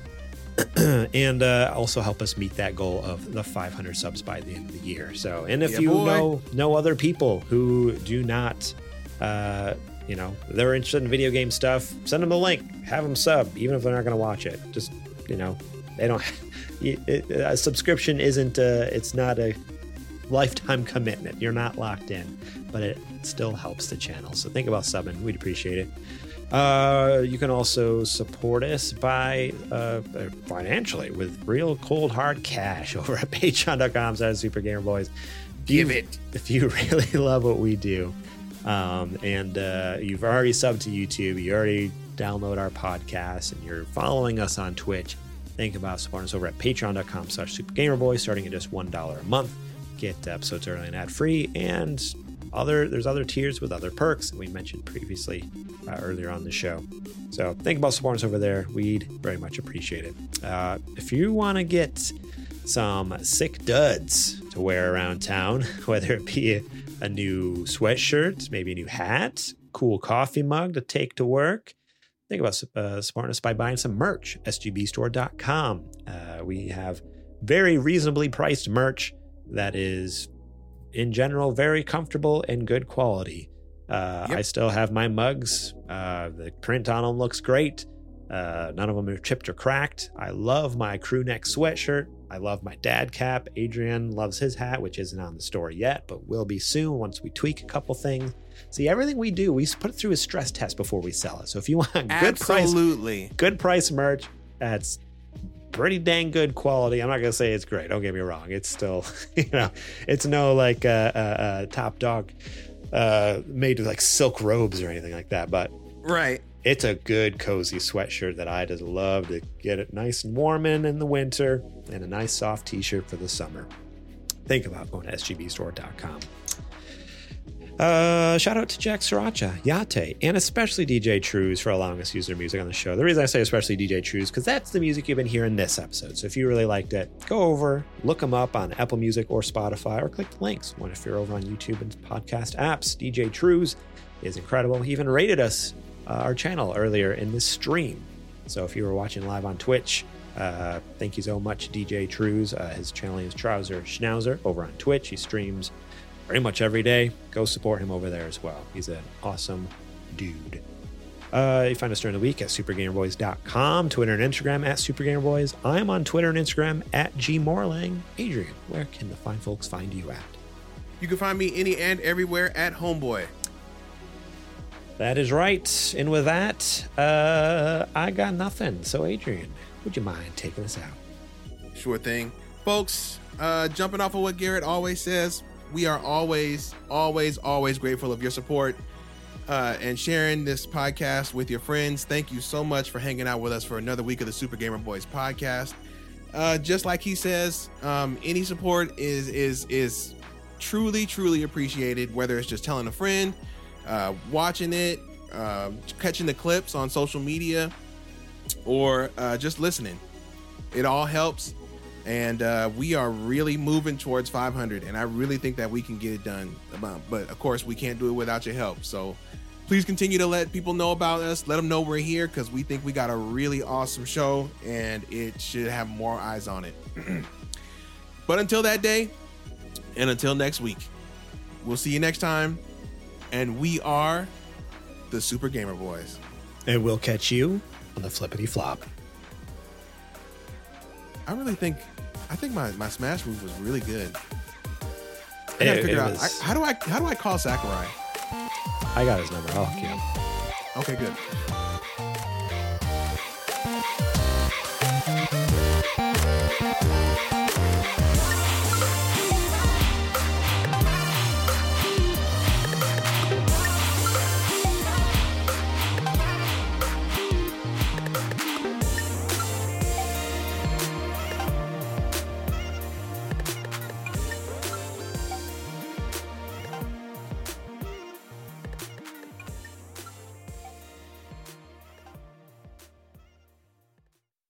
and uh, also help us meet that goal of the five hundred subs by the end of the year. So, and if yeah, you boy. know know other people who do not, uh, you know, they're interested in video game stuff, send them the link, have them sub, even if they're not going to watch it. Just, you know, they don't. It, a subscription isn't. A, it's not a lifetime commitment. You're not locked in, but it still helps the channel. So think about subbing. We'd appreciate it. Uh, you can also support us by uh, financially with real cold hard cash over at patreon.com slash Super Gamer Boys. Give it. If you really love what we do, um, and uh, you've already subbed to YouTube, you already download our podcast, and you're following us on Twitch, think about supporting us over at patreon.com slash Super Gamer Boys, starting at just one dollar a month. Get episodes early and ad free, and other there's other tiers with other perks that we mentioned previously uh, earlier on the show. So think about supporting us over there. We'd very much appreciate it. Uh, if you want to get some sick duds to wear around town, whether it be a, a new sweatshirt, maybe a new hat, cool coffee mug to take to work, think about uh, supporting us by buying some merch. S G B store dot com. Uh, we have very reasonably priced merch that is, in general, very comfortable and good quality. Uh, yep. I still have my mugs. Uh, the print on them looks great. Uh, none of them are chipped or cracked. I love my crew neck sweatshirt. I love my dad cap. Adrian loves his hat, which isn't on the store yet, but will be soon once we tweak a couple things. See, everything we do, we put it through a stress test before we sell it. So if you want good Absolutely. price, good price merch, that's pretty dang good quality. I'm not gonna say it's great. Don't get me wrong. It's still, you know, it's no like uh, uh, uh, top dog uh, made with like silk robes or anything like that. But right, It's a good, cozy sweatshirt that I just love to get it nice and warm in in the winter, and a nice soft t-shirt for the summer. Think about going to S G B store dot com. Uh, shout out to Jack Sriracha, Yate, and especially D J Trues for allowing us to use their music on the show. The reason I say especially D J Trues, because that's the music you've been hearing this episode. So if you really liked it, go over, look them up on Apple Music or Spotify, or click the links when if you're over on YouTube and podcast apps. D J Trues is incredible. He even rated us, uh, our channel, earlier in this stream. So if you were watching live on Twitch, uh, thank you so much, D J Trues. Uh, his channel is Trouser Schnauzer over on Twitch. He streams pretty much every day. Go support him over there as well. He's an awesome dude. Uh, you find us during the week at super gamer boys dot com, Twitter and Instagram at supergamerboys. I'm on Twitter and Instagram at gmorlang. Adrian, where can the fine folks find you at? You can find me any and everywhere at Homeboy. That is right. And with that, uh, I got nothing. So Adrian, would you mind taking us out? Sure thing. Folks, uh, jumping off of what Garrett always says, we are always, always, always grateful of your support uh, and sharing this podcast with your friends. Thank you so much for hanging out with us for another week of the Super Gamer Boys podcast. Uh, just like he says, um, any support is is is truly, truly appreciated, whether it's just telling a friend, uh, watching it, uh, catching the clips on social media, or uh, just listening. It all helps. And uh, we are really moving towards five hundred, and I really think that we can get it done. But of course, we can't do it without your help. So please continue to let people know about us. Let them know we're here, because we think we got a really awesome show, and it should have more eyes on it. But until that day, and until next week, we'll see you next time. And we are the Super Gamer Boys. And we'll catch you on the flippity flop. I really think, I think my, my smash move was really good. I gotta It- figure it out was- I, how do I how do I call Sakurai? I got his number. I'll hook you up. Okay, good.